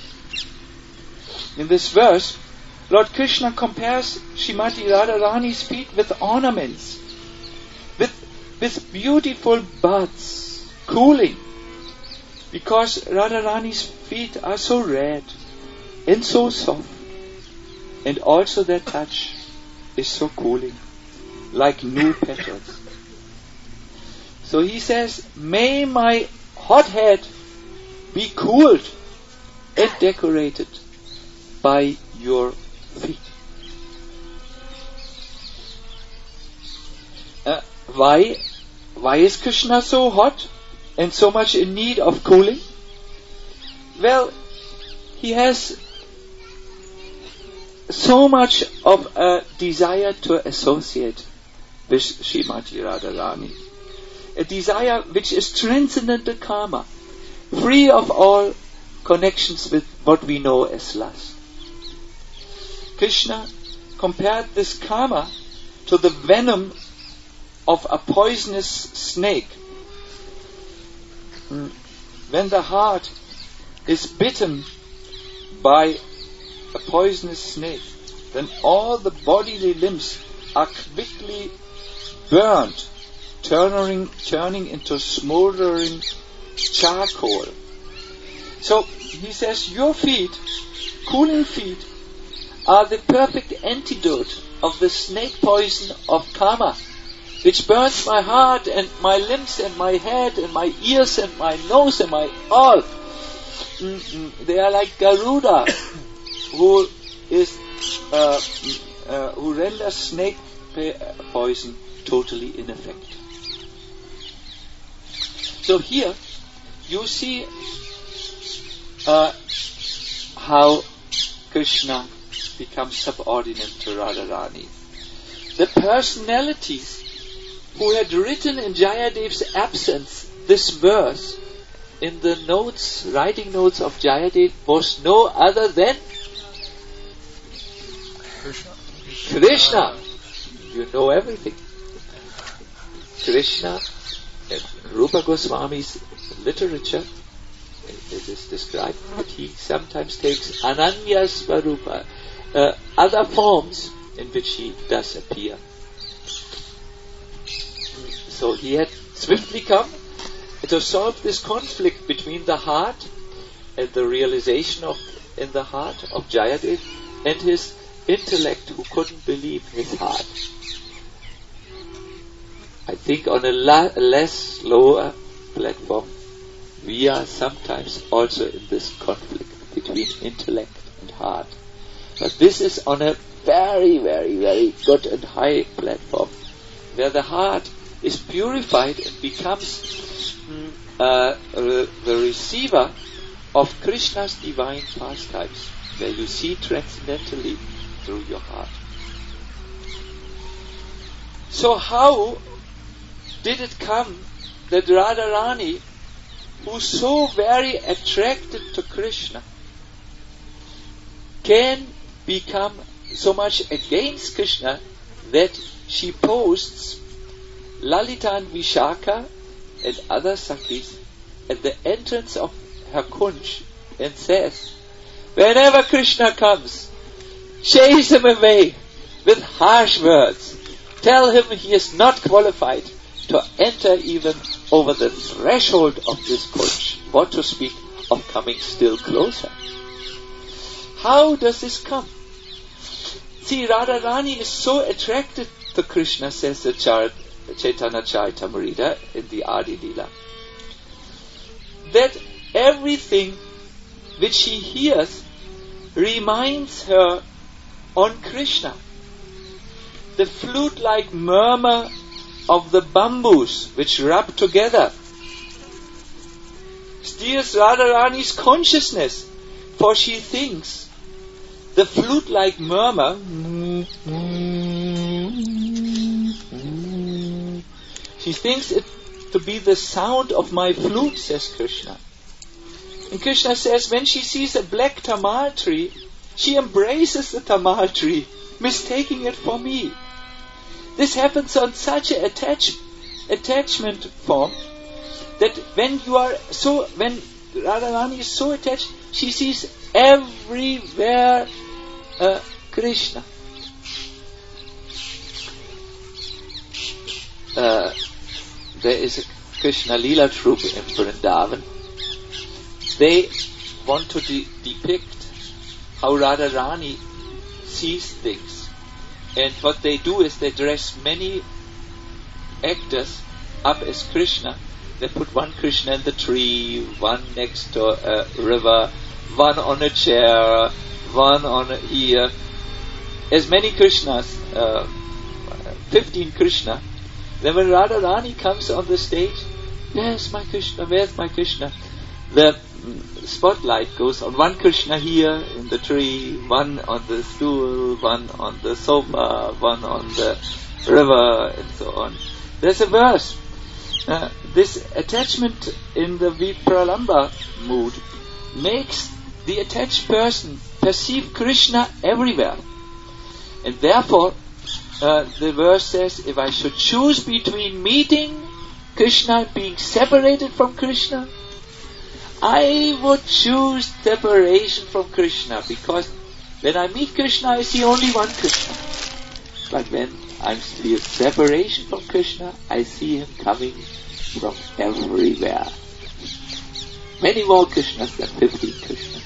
In this verse, Lord Krishna compares Srimati Radharani's feet with ornaments, with beautiful buds, cooling, because Radharani's feet are so red and so soft, and also their touch is so cooling, like new petals. So he says, may my hot head be cooled and decorated by your feet. Why is Krishna so hot and so much in need of cooling? Well, he has so much of a desire to associate with Srimati Radharani. A desire which is transcendent to karma, free of all connections with what we know as lust. Krishna compared this karma to the venom of a poisonous snake. When the heart is bitten by a poisonous snake, then all the bodily limbs are quickly burnt, turning into smoldering charcoal. So he says, your feet, cooling feet, are the perfect antidote of the snake poison of karma, which burns my heart and my limbs and my head and my ears and my nose and my all. They are like Garuda, who renders snake poison totally ineffective. So here you see how Krishna becomes subordinate to Radharani. The personalities who had written in Jayadev's absence this verse in the writing notes of Jayadev was no other than Krishna. You know everything. Krishna, in Rupa Goswami's literature, it is described that he sometimes takes Ananya Svarupa, other forms in which he does appear. So he had swiftly come to solve this conflict between the heart and the realization in the heart of Jayadev and his intellect who couldn't believe his heart. I think on a less lower platform we are sometimes also in this conflict between intellect and heart. But this is on a very, very, very good and high platform where the heart is purified and becomes the receiver of Krishna's divine pastimes, where you see transcendentally through your heart. So how did it come that Radharani, who's so very attracted to Krishna, can become so much against Krishna that she posts Lalita and Vishaka and other Sakis at the entrance of her kunj and says, whenever Krishna comes, chase him away with harsh words. Tell him he is not qualified to enter even over the threshold of this kunj, what to speak of coming still closer. How does this come? See, Radharani is so attracted to Krishna, says the Chaitanya Charitamrita in the Adi Leela, that everything which she hears reminds her on Krishna. The flute-like murmur of the bamboos which rub together steers Radharani's consciousness, for she thinks the flute-like murmur she thinks it to be the sound of my flute, says Krishna. And Krishna says when she sees a black tamal tree, she embraces the tamal tree, mistaking it for me. This happens on such an attachment form that when Radharani is so attached, she sees everywhere Krishna. There is a Krishna Leela troupe in Vrindavan. They want to depict how Radharani sees things. And what they do is they dress many actors up as Krishna. They put one Krishna in the tree, one next to a river, one on a chair, one on a ear. As many Krishnas, 15 Krishna. Then when Radharani comes on the stage, where's my Krishna, where's my Krishna? The spotlight goes on one Krishna here in the tree, one on the stool, one on the sofa, one on the river, and so on. There's a verse. This attachment in the Vipralamba mood makes the attached person perceive Krishna everywhere. And therefore, the verse says, if I should choose between meeting Krishna and being separated from Krishna, I would choose separation from Krishna, because when I meet Krishna, I see only one Krishna. But when I feel separation from Krishna, I see him coming from everywhere. Many more Krishnas than 15 Krishnas.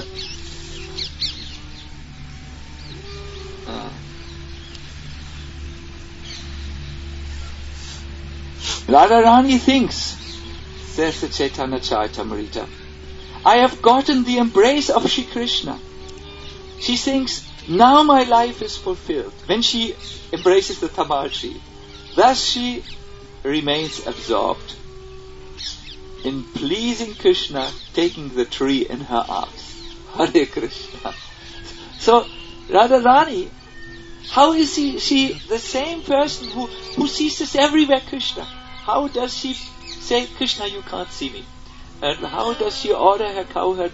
Radharani thinks, says the Chaitanya Charitamrita, I have gotten the embrace of Shri Krishna. She thinks, now my life is fulfilled. When she embraces the tamal tree, thus she remains absorbed in pleasing Krishna, taking the tree in her arms. Hare Krishna. So Radharani, how is she the same person who sees this everywhere, Krishna? How does she say, Krishna, you can't see me? And how does she order her cowherd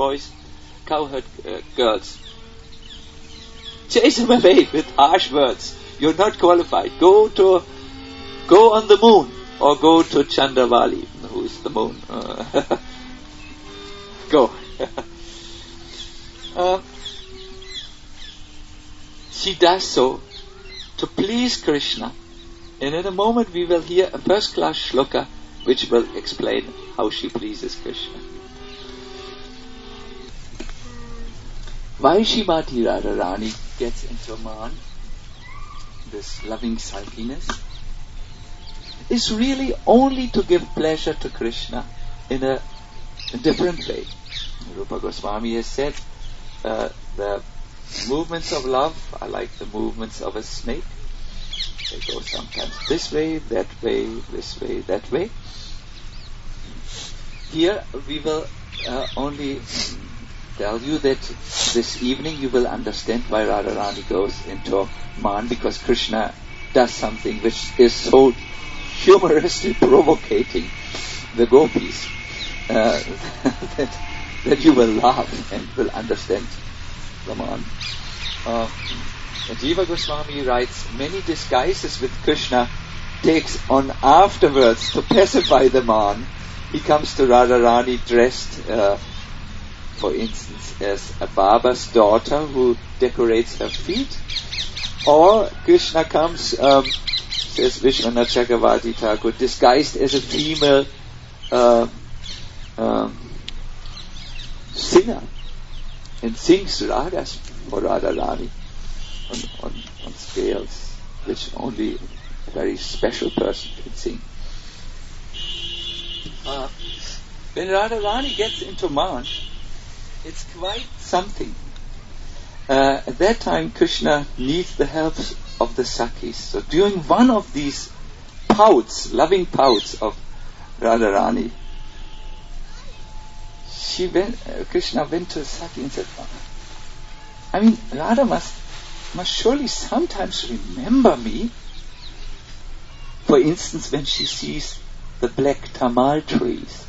girls? Chase him away with harsh words. You're not qualified. Go on the moon, or go to Chandravali, who is the moon. Go. She does so to please Krishna. And in a moment we will hear a first-class shloka which will explain how she pleases Krishna. Why Shrimati Radharani gets into man, this loving sulkiness, is really only to give pleasure to Krishna in a different way. Rupa Goswami has said, the movements of love are like the movements of a snake. They go sometimes this way, that way, this way, that way. Here we will only tell you that this evening you will understand why Radharani goes into man, because Krishna does something which is so humorously provocating the gopis that you will laugh and will understand the man. Jiva Goswami writes many disguises with Krishna takes on afterwards to pacify the man. He comes to Radharani dressed, for instance, as a barber's daughter who decorates her feet. Or Krishna comes, says Vishwanath Chakravarti Thakur, disguised as a female singer and sings ragas for Radharani on scales which only a very special person can sing. When Radharani gets into Man, it's quite something. At that time, Krishna needs the help of the Sakhis. So during one of these loving pouts of Radharani, Krishna went to Sakhi and said, Radha must surely sometimes remember me. For instance, when she sees the black tamal trees.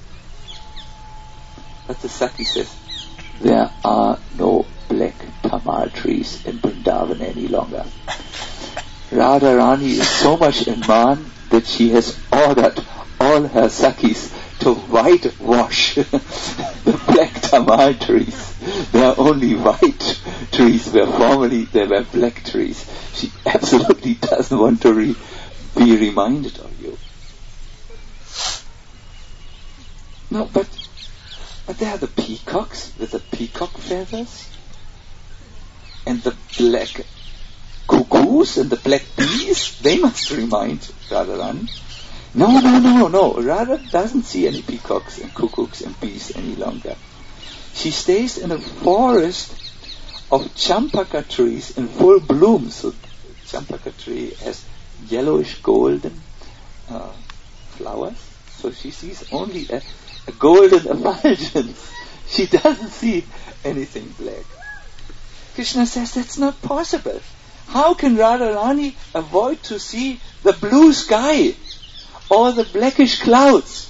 But the Sakhi says, there are no black tamal trees in Vrindavan any longer. Radharani is so much in Man that she has ordered all her Sakhis to whitewash the black tamal trees. There are only white trees where formerly there were black trees. She absolutely doesn't want to be reminded of you. No, but there are the peacocks with the peacock feathers, and the black cuckoos and the black bees. They must remind Radharani. No. Radha doesn't see any peacocks and cuckoos and bees any longer. She stays in a forest of champaka trees in full bloom. So champaka tree has yellowish golden flowers. So she sees only a golden effulgence. She doesn't see anything black. Krishna says that's not possible. How can Radharani avoid to see the blue sky or the blackish clouds?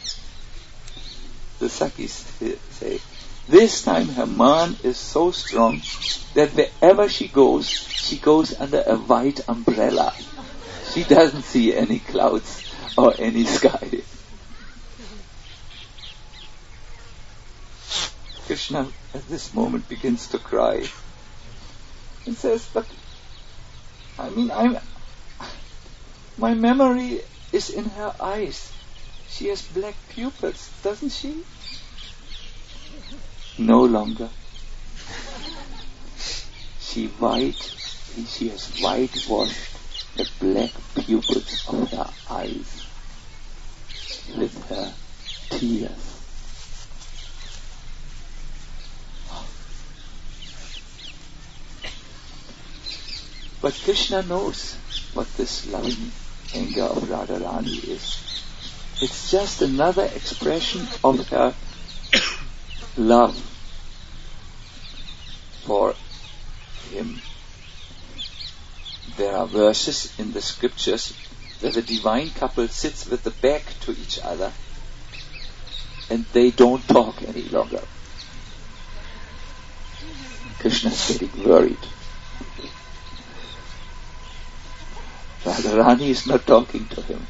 The Sakhis say, this time her man is so strong that wherever she goes under a white umbrella. She doesn't see any clouds or any sky. Krishna at this moment begins to cry and says, but my memory is in her eyes. She has black pupils, doesn't she? No longer. She has whitewashed the black pupils of her eyes with her tears. But Krishna knows what this loving anger of Radharani is. It's just another expression of her love for him. There are verses in the scriptures where the divine couple sits with the back to each other and they don't talk any longer. Krishna's getting worried. Radharani is not talking to him.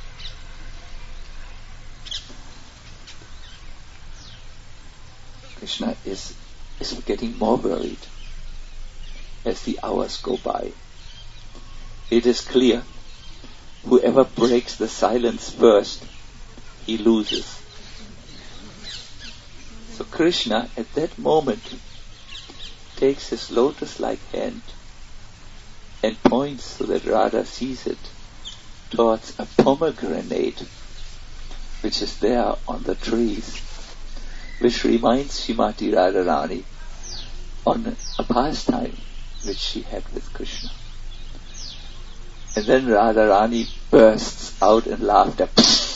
Krishna is getting more worried as the hours go by. It is clear, whoever breaks the silence first, he loses. So Krishna at that moment takes his lotus-like hand and points so that Radha sees it towards a pomegranate which is there on the trees, which reminds Srimati Radharani on a pastime which she had with Krishna. And then Radharani bursts out in laughter.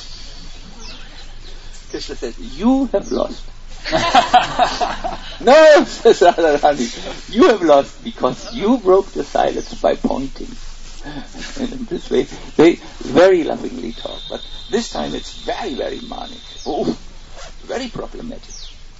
Krishna said, "You have lost." "No," says Radharani, "you have lost because you broke the silence by pointing." And in this way, they very lovingly talk. But this time it's very, very manic. Very problematic.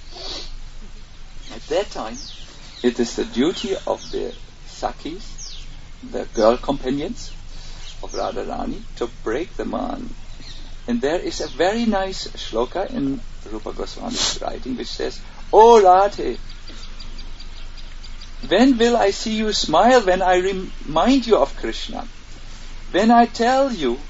At that time, it is the duty of the Sakhis, the girl companions, of Radharani to break the man. And there is a very nice shloka in Rupa Goswami's writing which says, "O Radhe, when will I see you smile when I remind you of Krishna? When I tell you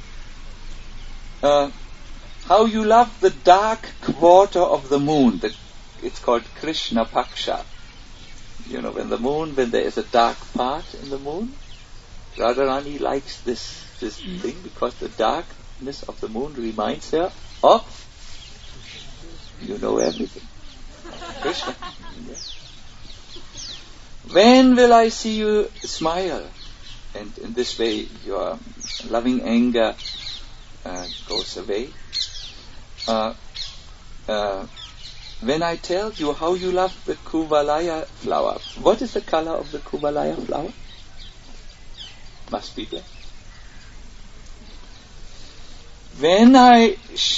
how you love the dark quarter of the moon." It's called Krishna Paksha. You know, when there is a dark part in the moon, Radharani likes this thing because the darkness of the moon reminds her of, you know, everything. Krishna. When will I see you smile? And in this way your loving anger goes away. When I tell you how you love the Kuvalaya flower. What is the color of the Kuvalaya flower? Must be black. When I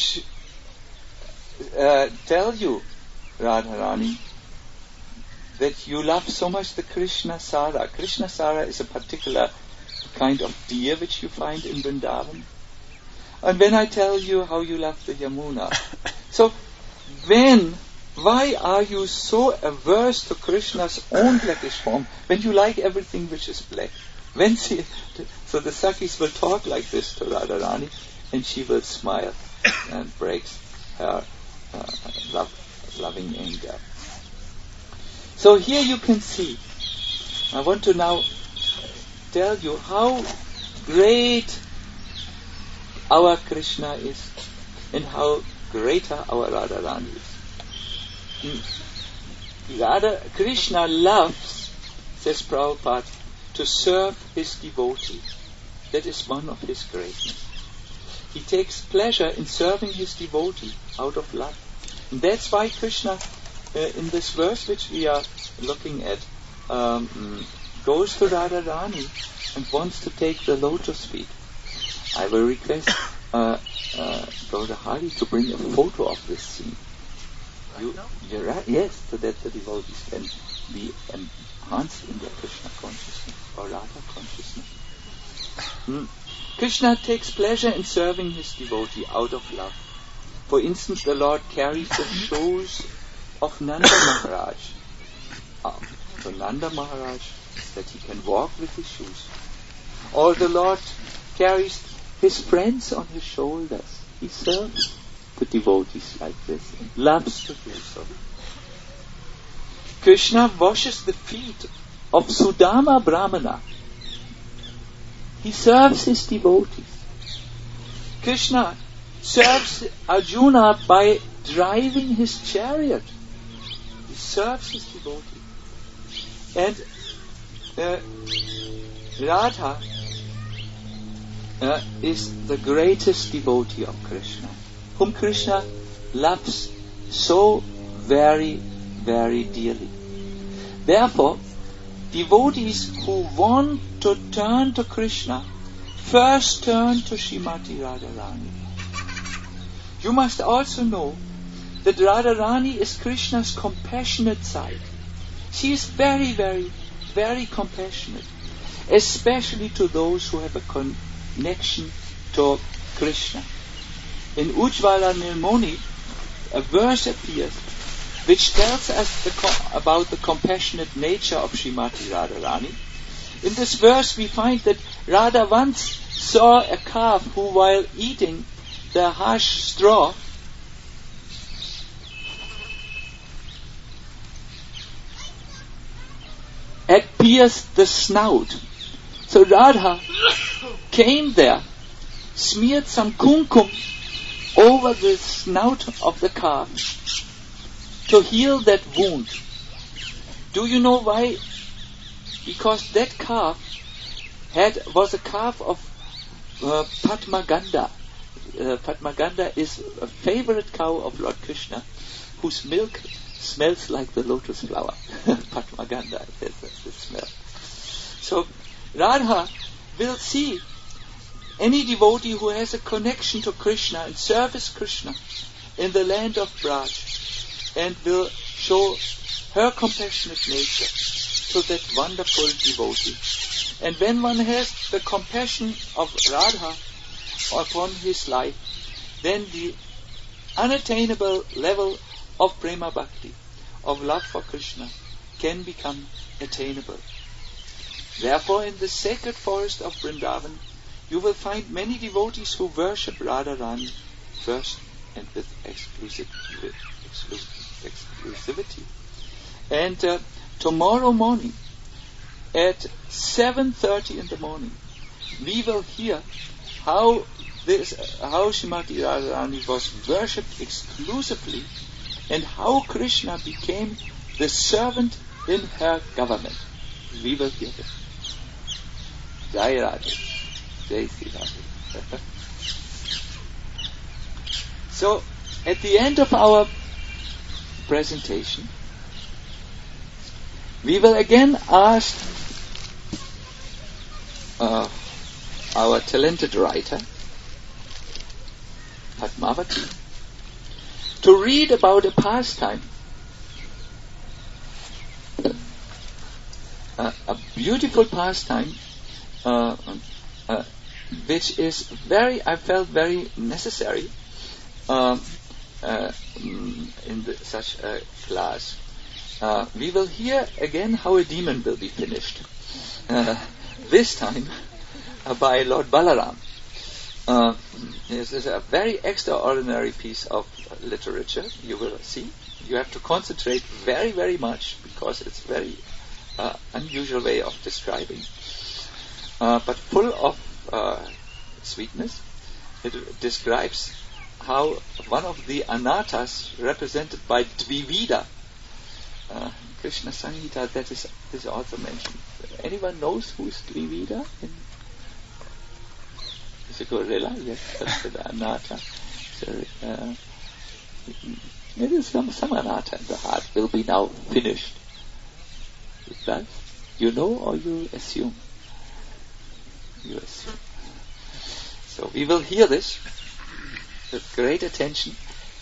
tell you, Radharani, that you love so much the Krishna Sara. Krishna Sara is a particular kind of deer which you find in Vrindavan. And when I tell you how you love the Yamuna. So, why are you so averse to Krishna's own blackish form when you like everything which is black? So the Sakhis will talk like this to Radharani, and she will smile and breaks her loving anger. So here you can see, I want to now tell you how great our Krishna is and how greater our Radharani is. Krishna loves, says Prabhupada, to serve his devotee. That is one of his greatness. He takes pleasure in serving his devotee out of love. And that's why Krishna, in this verse which we are looking at, goes to Radharani and wants to take the lotus feet. I will request Brother Hari to bring a photo of this scene. You're right, yes, so that the devotees can be enhanced in their Krishna consciousness or Radha consciousness. Krishna takes pleasure in serving his devotee out of love. For instance, the Lord carries the shoes of Nanda Maharaj. So Nanda Maharaj, that he can walk with his shoes. Or the Lord carries his friends on his shoulders. He serves the devotees like this and loves to do so. Krishna washes the feet of Sudama Brahmana. He serves his devotees. Krishna serves Arjuna by driving his chariot. He serves his devotee. And Radha is the greatest devotee of Krishna, whom Krishna loves so very, very dearly. Therefore, devotees who want to turn to Krishna first turn to Srimati Radharani. You must also know that Radharani is Krishna's compassionate side. She is very, very, very compassionate, especially to those who have a connection to Krishna. In Ujjvala Nilmoni, a verse appears which tells us about the compassionate nature of Srimati Radharani. In this verse we find that Radha once saw a calf who, while eating the harsh straw, had pierced the snout. So Radha came there, smeared some kumkum over the snout of the calf to heal that wound. Do you know why? Because that calf was a calf of Padmaganda. Padmaganda is a favorite cow of Lord Krishna, whose milk smells like the lotus flower. Padmaganda, that's the smell. So Radha will see any devotee who has a connection to Krishna and serves Krishna in the land of Braj, and will show her compassionate nature to that wonderful devotee. And when one has the compassion of Radha upon his life, then the unattainable level of prema bhakti, of love for Krishna, can become attainable. Therefore, in the sacred forest of Vrindavan, you will find many devotees who worship Radharani first and with exclusivity. And tomorrow morning, at 7:30 in the morning, we will hear how Srimati Radharani was worshipped exclusively, and how Krishna became the servant in her government. We will hear this. Jai Radhe. Jai Sri Radhe. So, at the end of our presentation, we will again ask our talented writer, Padmavati, to read about a pastime, a beautiful pastime, which is I felt very necessary in such a class. We will hear again how a demon will be finished. This time by Lord Balaram. This is a very extraordinary piece of literature. You will see. You have to concentrate very, very much, because it's very unusual way of describing, but full of sweetness. It describes how one of the anathas, represented by Dvivida, Krishna Samhita, that is also mentioned. Anyone knows who is Dvivida? Is a gorilla? Yes, that's the anatha. So, maybe some anatha in the heart will be now finished with life. You know, or you assume? You assume. So we will hear this with great attention.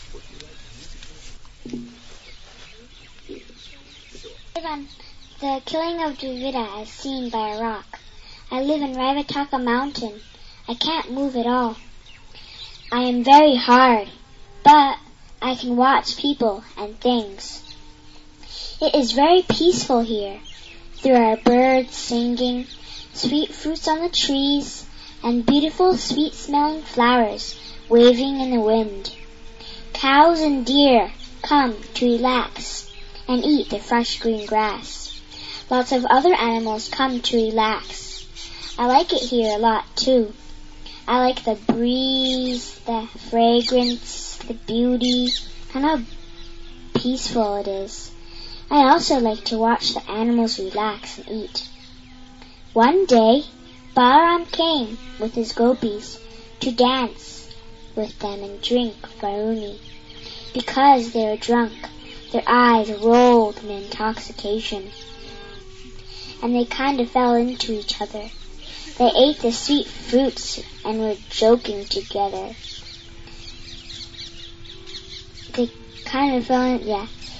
The killing of Dvivida as seen by a rock. I live in Rivataka mountain. I can't move at all. I am very hard, but I can watch people and things. It is very peaceful here. There are birds singing, sweet fruits on the trees, and beautiful sweet-smelling flowers waving in the wind. Cows and deer come to relax and eat the fresh green grass. Lots of other animals come to relax. I like it here a lot too. I like the breeze, the fragrance, the beauty, and how peaceful it is. I also like to watch the animals relax and eat. One day, Balaram came with his gopis to dance with them and drink Varuni. Because they were drunk, their eyes rolled in intoxication, and they kind of fell into each other. They ate the sweet fruits and were joking together. They kind of fell in,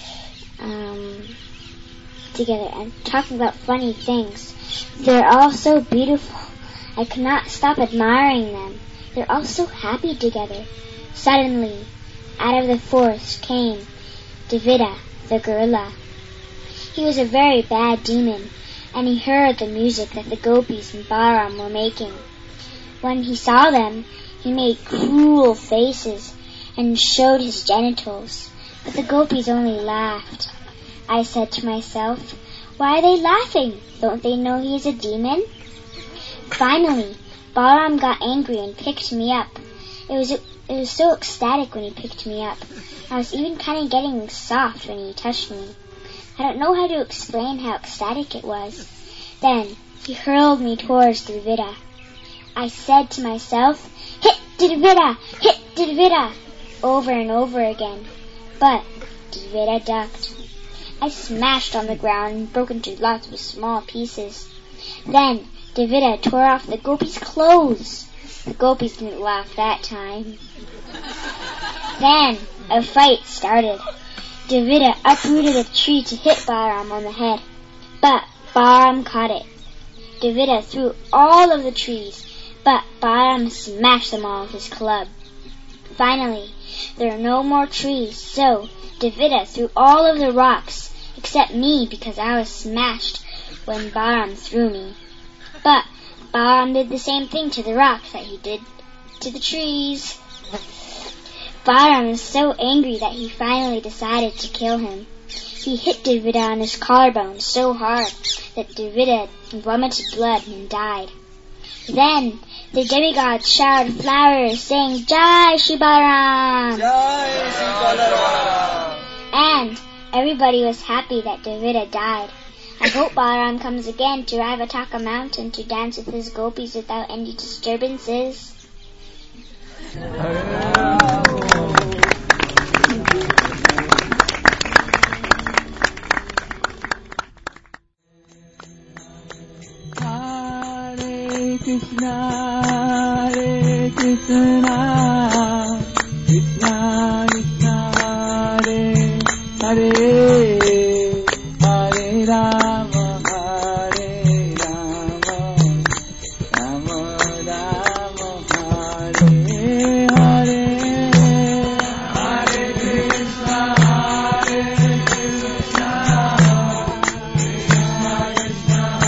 together and talking about funny things. They're all so beautiful. I could not stop admiring them. They're all so happy together. Suddenly, out of the forest came Dvivida, the gorilla. He was a very bad demon, and he heard the music that the gopis and Balaram were making. When he saw them, he made cruel faces and showed his genitals, but the gopis only laughed. I said to myself, why are they laughing? Don't they know he is a demon? Finally, Balaram got angry and picked me up. It was so ecstatic when he picked me up. I was even kind of getting soft when he touched me. I don't know how to explain how ecstatic it was. Then he hurled me towards Dvivida. I said to myself, hit Dvivida! Hit Dvivida! Over and over again. But Dvivida ducked. I smashed on the ground and broke into lots of small pieces. Then Dvivida tore off the gopis' clothes. The gopis didn't laugh that time. Then a fight started. Dvivida uprooted a tree to hit Balaram on the head, but Balaram caught it. Dravida threw all of the trees, but Balaram smashed them all with his club. Finally, there are no more trees, so Dravida threw all of the rocks, except me because I was smashed when Balaram threw me. But Balaram did the same thing to the rocks that he did to the trees. Balaram was so angry that he finally decided to kill him. He hit Dravida on his collarbone so hard that Dravida vomited blood and died. Then the demigods showered flowers, saying, "Jai Shri Balaram!" Jai Shri Balaram! And everybody was happy that Dravida died. I hope Balaram comes again to Ravataka Mountain to dance with his gopis without any disturbances. Hare Krishna, Hare Krishna, Krishna Krishna, Hare Hare, Hare Rama, Hare Rama, Rama Rama, Hare Hare. Hare Krishna, Hare Krishna, Krishna Krishna,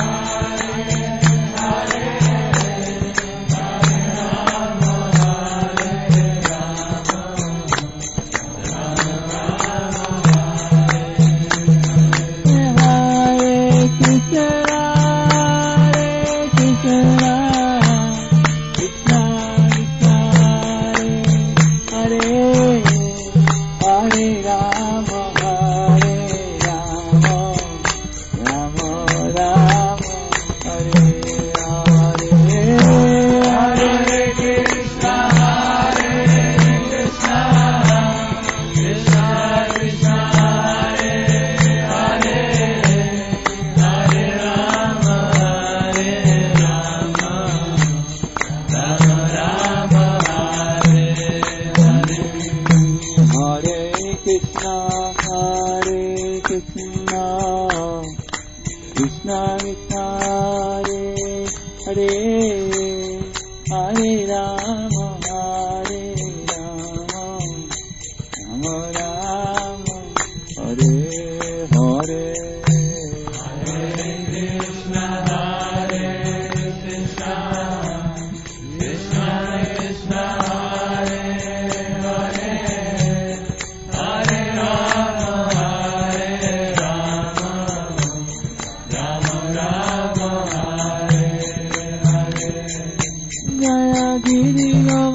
Giri